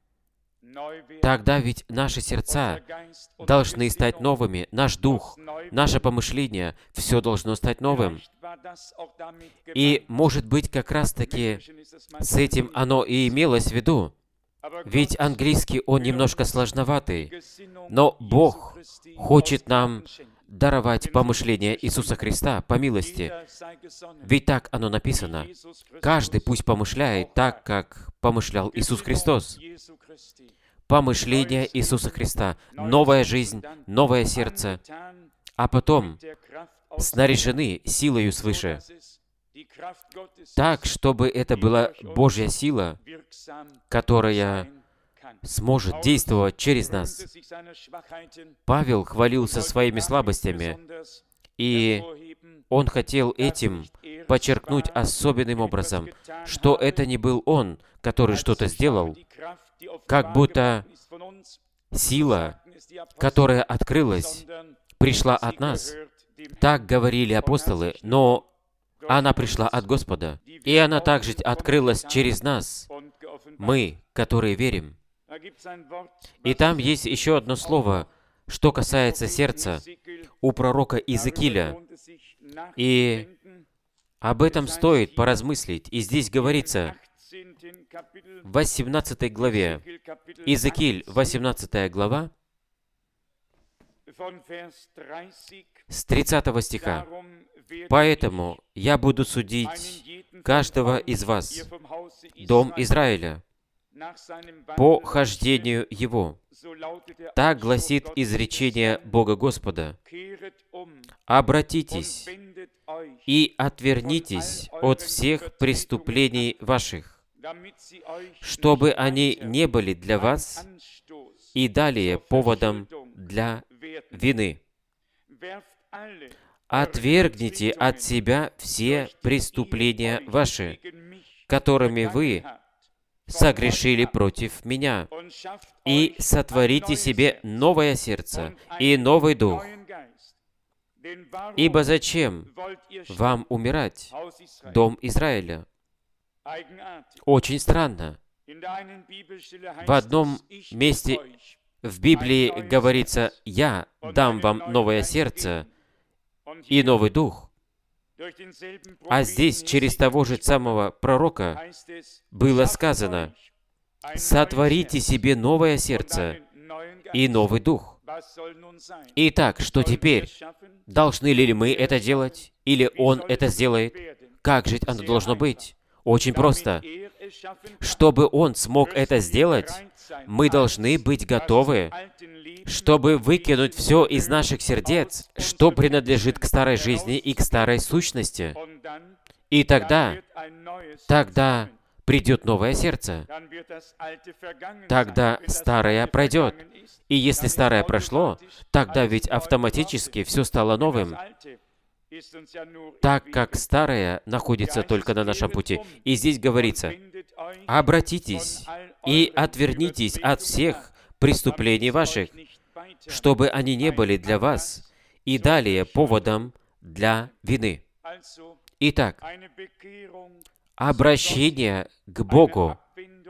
тогда ведь наши сердца должны стать новыми, наш дух, наше помышление, все должно стать новым. И, может быть, как раз-таки с этим оно и имелось в виду. Ведь английский, он немножко сложноватый, но Бог хочет нам даровать помышление Иисуса Христа по милости. Ведь так оно написано. Каждый пусть помышляет так, как помышлял Иисус Христос. Помышление Иисуса Христа, новая жизнь, новое сердце, а потом снаряжены силою свыше, так, чтобы это была Божья сила, которая сможет действовать через нас. Павел хвалился своими слабостями, и он хотел этим подчеркнуть особенным образом, что это не был он, который что-то сделал, как будто сила, которая открылась, пришла от нас. Так говорили апостолы, но она пришла от Господа. И она также открылась через нас, мы, которые верим. И там есть еще одно слово, что касается сердца, у пророка Иезекииля. И об этом стоит поразмыслить. И здесь говорится, в 18 главе, Иезекииль, 18 глава, с 30 стиха. «Поэтому я буду судить каждого из вас, дом Израиля, по хождению Его. Так гласит изречение Бога Господа. Обратитесь и отвернитесь от всех преступлений ваших, чтобы они не были для вас и далее поводом для вины. Отвергните от себя все преступления ваши, которыми вы согрешили против Меня, и сотворите себе новое сердце и новый дух. Ибо зачем вам умирать, дом Израиля? Очень странно. В одном месте в Библии говорится: «Я дам вам новое сердце и новый дух». А здесь через того же самого пророка было сказано: «Сотворите себе новое сердце и новый дух». Итак, что теперь? Должны ли мы это делать? Или Он это сделает? Как же оно должно быть? Очень просто. Чтобы Он смог это сделать, мы должны быть готовы, чтобы выкинуть все из наших сердец, что принадлежит к старой жизни и к старой сущности. И тогда придет новое сердце. Тогда старое пройдет. И если старое прошло, тогда ведь автоматически все стало новым, так как старое находится только на нашем пути. И здесь говорится: «Обратитесь и отвернитесь от всех преступлений ваших, чтобы они не были для вас и далее поводом для вины». Итак, обращение к Богу,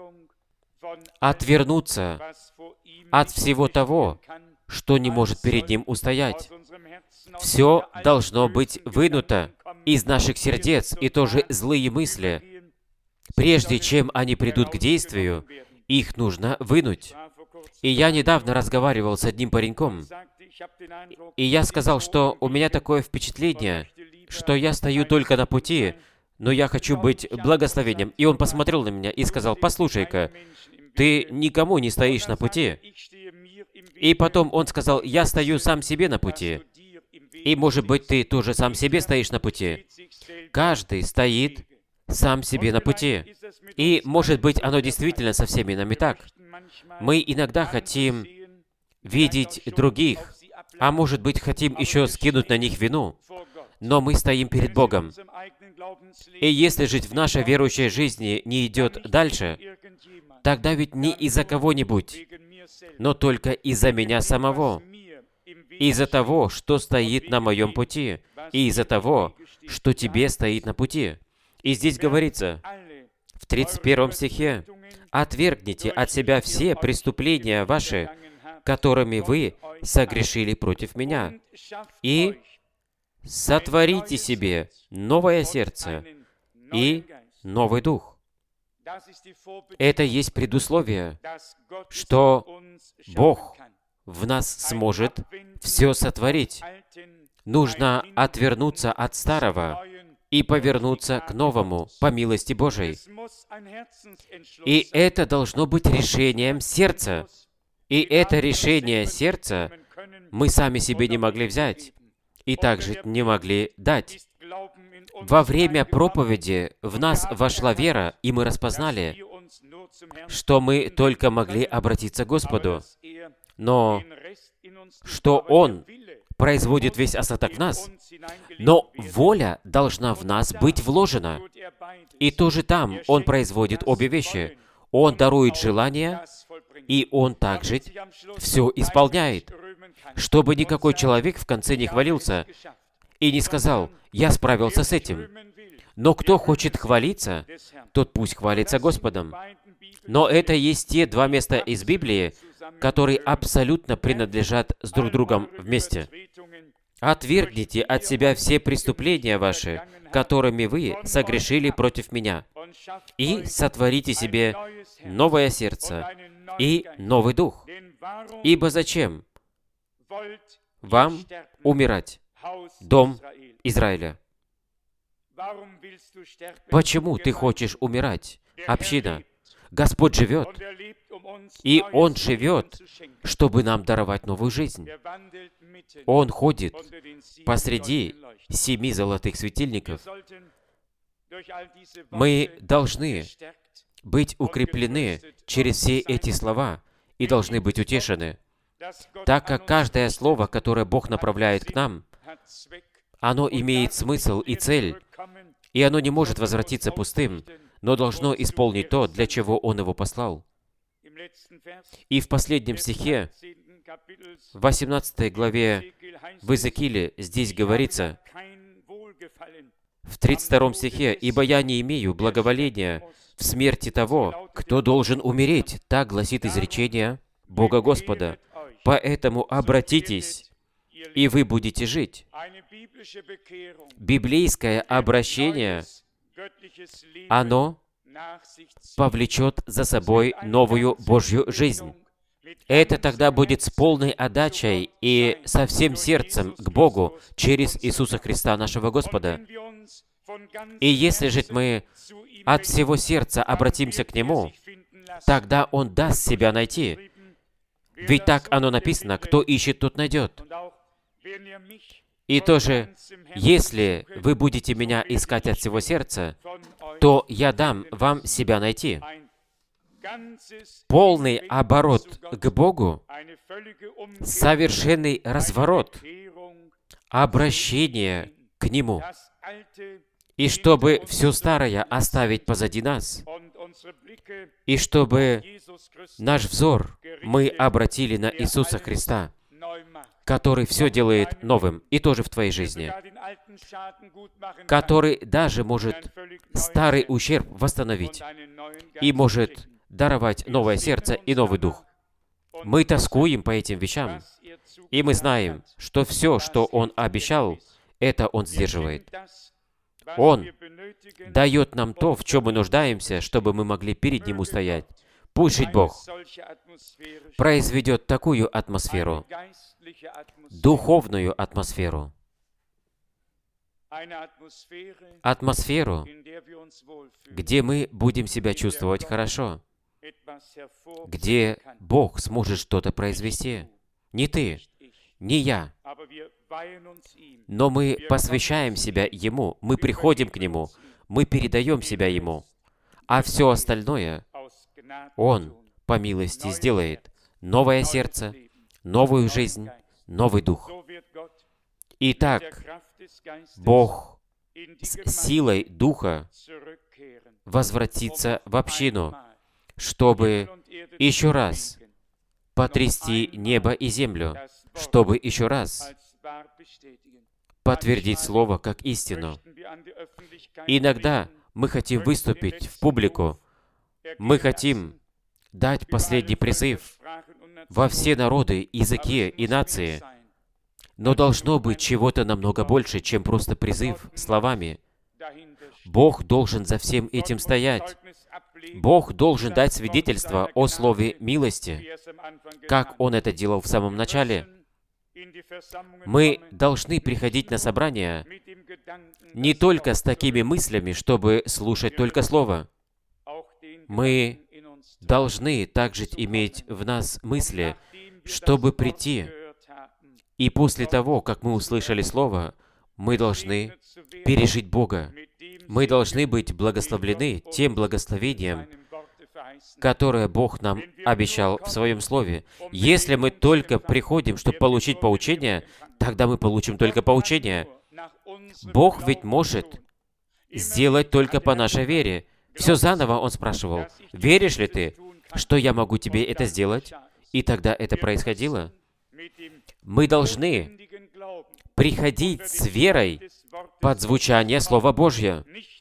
отвернуться от всего того, что не может перед Ним устоять. Все должно быть вынуто из наших сердец, и тоже злые мысли. Прежде чем они придут к действию, их нужно вынуть. И я недавно разговаривал с одним пареньком, и я сказал, что у меня такое впечатление, что я стою только на пути, но я хочу быть благословением. И он посмотрел на меня и сказал: «Послушай-ка, ты никому не стоишь на пути». И потом он сказал: «Я стою сам себе на пути». И, может быть, ты тоже сам себе стоишь на пути. Каждый стоит сам себе на пути. И, может быть, оно действительно со всеми нами так. Мы иногда хотим видеть других, а может быть, хотим еще скинуть на них вину. Но мы стоим перед Богом. И если жить в нашей верующей жизни не идет дальше, тогда ведь не из-за кого-нибудь, но только из-за меня самого, из-за того, что стоит на моем пути, и из-за того, что тебе стоит на пути. И здесь говорится, в 31 стихе: «Отвергните от себя все преступления ваши, которыми вы согрешили против Меня, и сотворите себе новое сердце и новый дух». Это есть предусловие, что Бог в нас сможет все сотворить. Нужно отвернуться от старого и повернуться к новому по милости Божией. И это должно быть решением сердца. И это решение сердца мы сами себе не могли взять и также не могли дать. Во время проповеди в нас вошла вера, и мы распознали, что мы только могли обратиться к Господу, но что Он производит весь остаток в нас. Но воля должна в нас быть вложена. И тоже там Он производит обе вещи. Он дарует желание, и Он также все исполняет, чтобы никакой человек в конце не хвалился и не сказал: «Я справился с этим». Но кто хочет хвалиться, тот пусть хвалится Господом. Но это есть те два места из Библии, которые абсолютно принадлежат с друг другом вместе. «Отвергните от себя все преступления ваши, которыми вы согрешили против Меня, и сотворите себе новое сердце и новый дух. Ибо зачем вам умирать, дом Израиля?» Почему ты хочешь умирать, община? Господь живет, и Он живет, чтобы нам даровать новую жизнь. Он ходит посреди 7 золотых светильников. Мы должны быть укреплены через все эти слова и должны быть утешены, так как каждое слово, которое Бог направляет к нам, оно имеет смысл и цель, и оно не может возвратиться пустым, но должно исполнить то, для чего Он его послал. И в последнем стихе, в 18 главе в Иезекииле, здесь говорится, в 32 стихе, «Ибо я не имею благоволения в смерти того, кто должен умереть», так гласит изречение Бога Господа. «Поэтому обратитесь, и вы будете жить». Библейское обращение, оно повлечет за собой новую Божью жизнь. Это тогда будет с полной отдачей и со всем сердцем к Богу через Иисуса Христа, нашего Господа. И если же мы от всего сердца обратимся к Нему, тогда Он даст себя найти. Ведь так оно написано: «Кто ищет, тот найдет». И тоже, если вы будете Меня искать от всего сердца, то Я дам вам себя найти. Полный оборот к Богу, совершенный разворот, обращение к Нему. И чтобы все старое оставить позади нас, и чтобы наш взор мы обратили на Иисуса Христа, который все делает новым, и тоже в твоей жизни, который даже может старый ущерб восстановить и может даровать новое сердце и новый дух. Мы тоскуем по этим вещам, и мы знаем, что все, что Он обещал, это Он сдерживает. Он дает нам то, в чем мы нуждаемся, чтобы мы могли перед Ним устоять. Пусть жить Бог произведет такую атмосферу, духовную атмосферу, атмосферу, где мы будем себя чувствовать хорошо, где Бог сможет что-то произвести. Не ты, не я, но мы посвящаем себя Ему, мы приходим к Нему, мы передаем себя Ему, а все остальное Он по милости сделает. Новое сердце, новую жизнь, новый дух. Итак, Бог с силой Духа возвратится в общину, чтобы еще раз потрясти небо и землю, чтобы еще раз подтвердить Слово как истину. Иногда мы хотим выступить в публику, мы хотим дать последний призыв во все народы, языки и нации, но должно быть чего-то намного больше, чем просто призыв словами. Бог должен за всем этим стоять. Бог должен дать свидетельство о слове милости, как Он это делал в самом начале. Мы должны приходить на собрания не только с такими мыслями, чтобы слушать только Слово. Мы должны также иметь в нас мысли, чтобы прийти. И после того, как мы услышали Слово, мы должны пережить Бога. Мы должны быть благословлены тем благословением, которое Бог нам обещал в Своем Слове. Если мы только приходим, чтобы получить поучение, тогда мы получим только поучение. Бог ведь может сделать только по нашей вере. Все заново Он спрашивал: «Веришь ли ты, что я могу тебе это сделать?» И тогда это происходило. Мы должны приходить с верой под звучание Слова Божьего.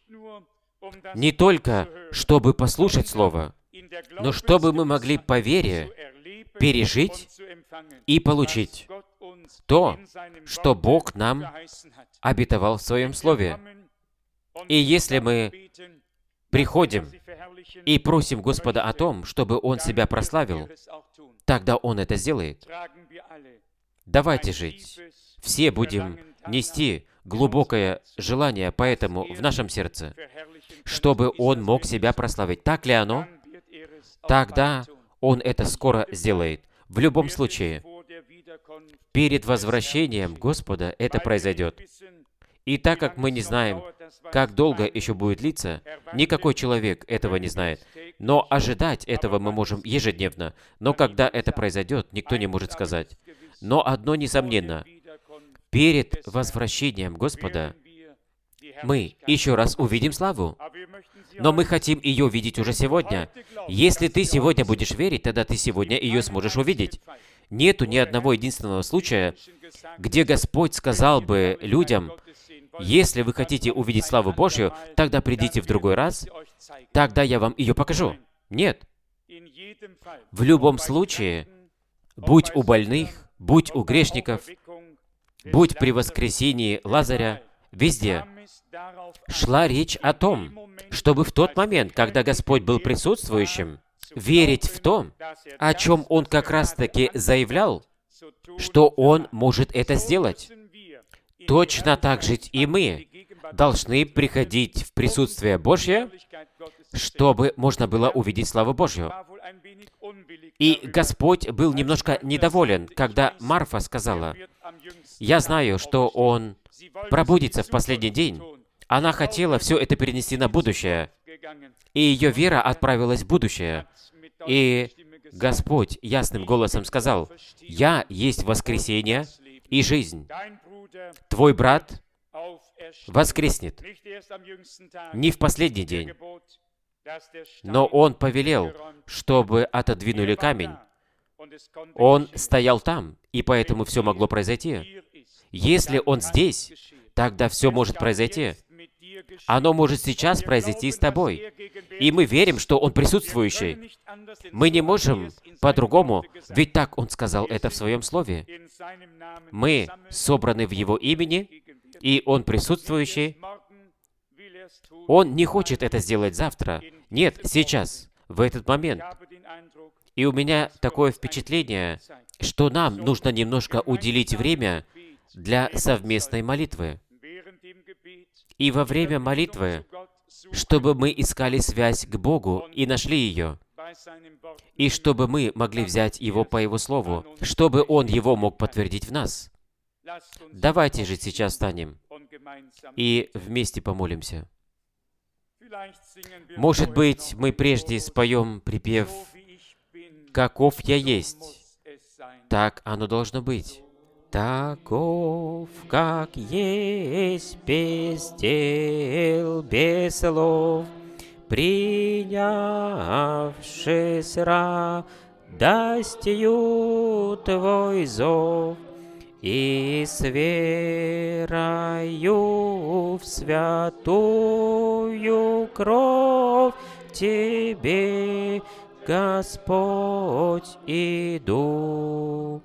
Не только, чтобы послушать Слово, но чтобы мы могли по вере пережить и получить то, что Бог нам обетовал в Своем Слове. И если мы приходим и просим Господа о том, чтобы Он себя прославил, тогда Он это сделает. Давайте жить. Все будем нести глубокое желание поэтому в нашем сердце, чтобы Он мог себя прославить. Так ли оно? тогда Он это скоро сделает. В любом случае, перед возвращением Господа это произойдет. И так как мы не знаем, как долго еще будет длиться, никакой человек этого не знает. Но ожидать этого мы можем ежедневно. Но когда это произойдет, никто не может сказать. Но одно несомненно, перед возвращением Господа мы еще раз увидим славу. Но мы хотим ее увидеть уже сегодня. Если ты сегодня будешь верить, тогда ты сегодня ее сможешь увидеть. Нету ни одного единственного случая, где Господь сказал бы людям: если вы хотите увидеть славу Божью, тогда придите в другой раз, тогда я вам ее покажу. Нет. В любом случае, будь у больных, будь у грешников, будь при воскресении Лазаря, везде шла речь о том, чтобы в тот момент, когда Господь был присутствующим, верить в то, о чем Он как раз-таки заявлял, что Он может это сделать. Точно так же и мы должны приходить в присутствие Божье, чтобы можно было увидеть славу Божью. И Господь был немножко недоволен, когда Марфа сказала: «Я знаю, что Он пробудится в последний день». Она хотела все это перенести на будущее, и ее вера отправилась в будущее. И Господь ясным голосом сказал: «Я есть воскресение и жизнь. Твой брат воскреснет не в последний день». Но Он повелел, чтобы отодвинули камень. Он стоял там, и поэтому все могло произойти. Если Он здесь, тогда все может произойти. Оно может сейчас произойти с тобой. И мы верим, что Он присутствующий. Мы не можем по-другому, ведь так Он сказал это в Своем Слове. Мы собраны в Его имени, и Он присутствующий. Он не хочет это сделать завтра. Нет, сейчас, в этот момент. И у меня такое впечатление, что нам нужно немножко уделить время для совместной молитвы. И во время молитвы, чтобы мы искали связь к Богу и нашли ее, и чтобы мы могли взять Его по Его Слову, чтобы Он его мог подтвердить в нас. Давайте же сейчас встанем и вместе помолимся. Может быть, мы прежде споем припев «Каков я есть». Так оно должно быть. Таков, как есть, без дел, без слов, принявшись радостью Твой зов, и с верою в святую кровь Тебе, Господь, иду.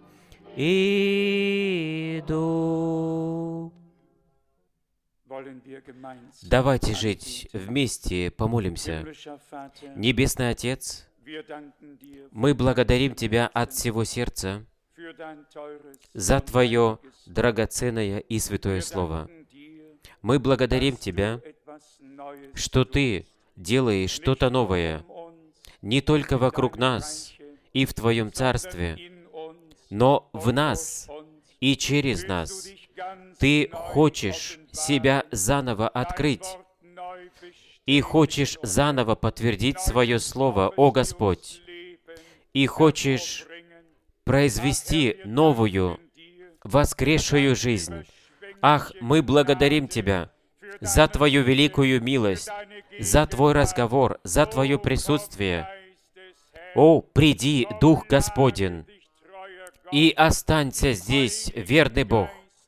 Давайте жить вместе, помолимся. Небесный Отец, мы благодарим Тебя от всего сердца за Твое драгоценное и святое Слово. Мы благодарим Тебя, что Ты делаешь что-то новое, не только вокруг нас и в Твоем Царстве, но в нас и через нас. Ты хочешь себя заново открыть и хочешь заново подтвердить Свое Слово, о Господь, и хочешь произвести новую, воскресшую жизнь. Ах, мы благодарим Тебя за Твою великую милость, за Твой разговор, за Твое присутствие. О, приди, Дух Господень, и останься здесь, верный Бог.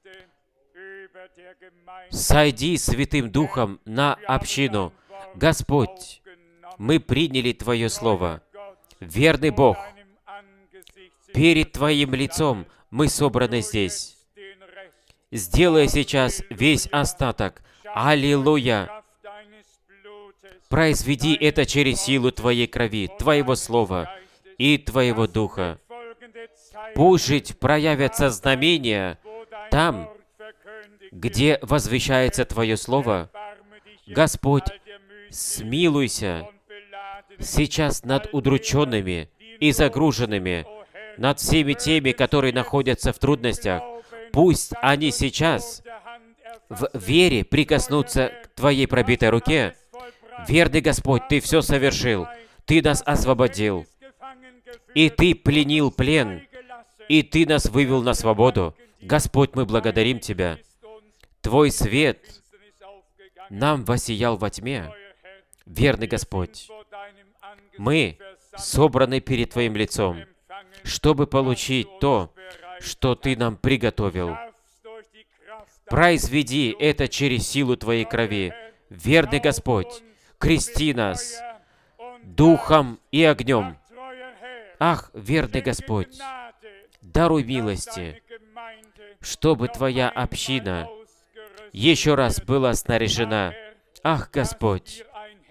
Сойди Святым Духом на общину. Господь, мы приняли Твое Слово. Верный Бог, перед Твоим лицом мы собраны здесь. Сделай сейчас весь остаток. Аллилуйя! Произведи это через силу Твоей крови, Твоего Слова и Твоего Духа. Пусть проявятся знамения там, где возвещается Твое Слово. Господь, смилуйся сейчас над удрученными и загруженными, над всеми теми, которые находятся в трудностях. Пусть они сейчас в вере прикоснутся к Твоей пробитой руке. Верный Господь, Ты все совершил. Ты нас освободил. И Ты пленил плен. И Ты нас вывел на свободу. Господь, мы благодарим Тебя. Твой свет нам воссиял во тьме. Верный Господь, мы собраны перед Твоим лицом, чтобы получить то, что Ты нам приготовил. Произведи это через силу Твоей крови. Верный Господь, крести нас духом и огнем. Ах, верный Господь, даруй милости, чтобы Твоя община еще раз была снаряжена. Ах, Господь,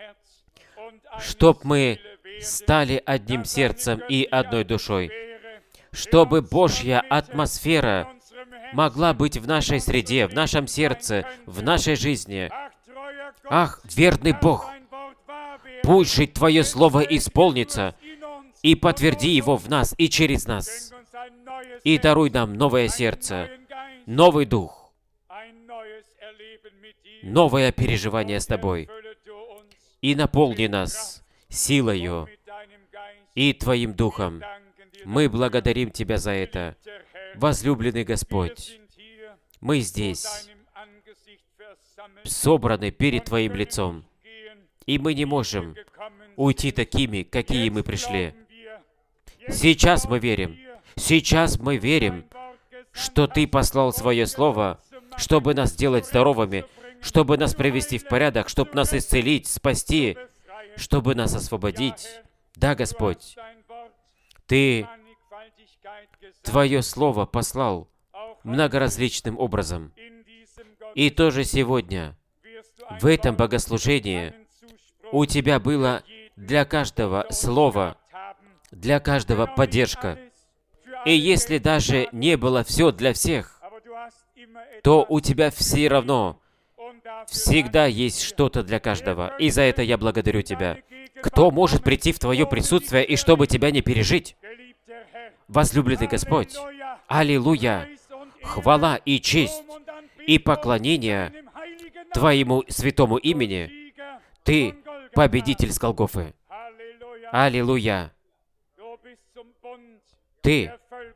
чтоб мы стали одним сердцем и одной душой, чтобы Божья атмосфера могла быть в нашей среде, в нашем сердце, в нашей жизни. Ах, верный Бог, пусть же Твое Слово исполнится, и подтверди его в нас и через нас, и даруй нам новое сердце, новый дух, новое переживание с Тобой, и наполни нас силою и Твоим Духом. Мы благодарим Тебя за это. Возлюбленный Господь, мы здесь, собраны перед Твоим лицом, и мы не можем уйти такими, какие мы пришли. Сейчас мы верим, что Ты послал Свое Слово, чтобы нас сделать здоровыми, чтобы нас привести в порядок, чтобы нас исцелить, спасти, чтобы нас освободить. Да, Господь, Ты Твое Слово послал многоразличным образом. И тоже сегодня, в этом богослужении, у Тебя было для каждого слово, для каждого поддержка. И если даже не было все для всех, то у Тебя все равно всегда есть что-то для каждого. И за это я благодарю Тебя. Кто может прийти в Твое присутствие, и чтобы Тебя не пережить? Возлюбленный Господь, аллилуйя! Хвала и честь и поклонение Твоему святому имени. Ты победитель с Голгофы. Аллилуйя! Ты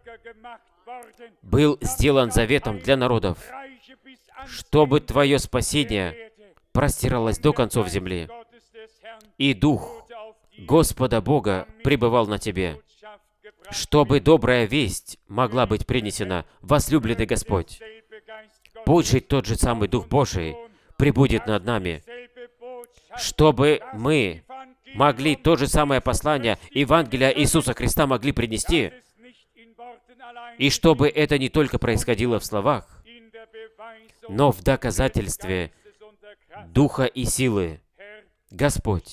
был сделан заветом для народов, чтобы Твое спасение простиралось до концов земли, и Дух Господа Бога пребывал на Тебе, чтобы добрая весть могла быть принесена. Возлюбленный Господь, пусть же тот же самый Дух Божий пребудет над нами, чтобы мы могли то же самое послание Евангелия Иисуса Христа могли принести, и чтобы это не только происходило в словах, но в доказательстве Духа и силы. Господь,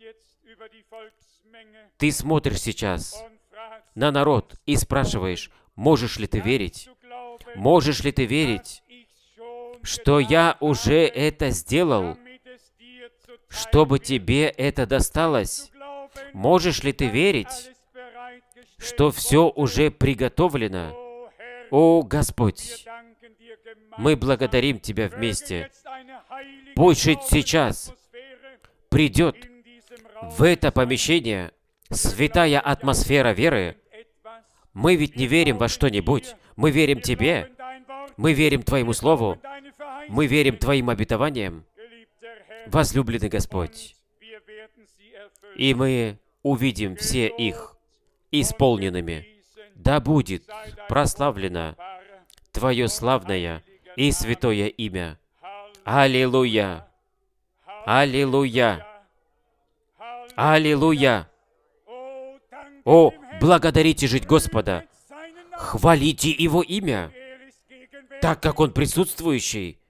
Ты смотришь сейчас на народ и спрашиваешь, можешь ли ты верить? Можешь ли ты верить, что я уже это сделал, чтобы тебе это досталось? Можешь ли ты верить, что все уже приготовлено? О, Господь, мы благодарим Тебя вместе. Пусть же сейчас придет в это помещение святая атмосфера веры. Мы ведь не верим во что-нибудь. Мы верим Тебе. Мы верим Твоему Слову. Мы верим Твоим обетованиям. Возлюбленный Господь, и мы увидим все их исполненными. Да будет прославлено Твое славное и святое имя. Аллилуйя! Аллилуйя! Аллилуйя! О, благодарите жить Господа! Хвалите Его имя, так как Он присутствующий.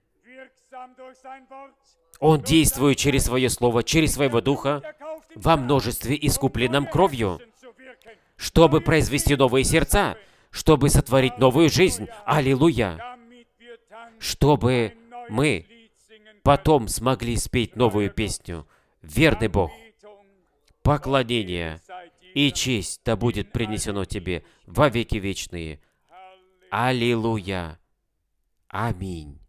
Он действует через Свое Слово, через Своего Духа, во множестве искупленном кровью, чтобы произвести новые сердца, чтобы сотворить новую жизнь. Аллилуйя! Чтобы мы потом смогли спеть новую песню. Верный Бог, поклонение и честь да будет принесено Тебе во веки вечные. Аллилуйя. Аминь.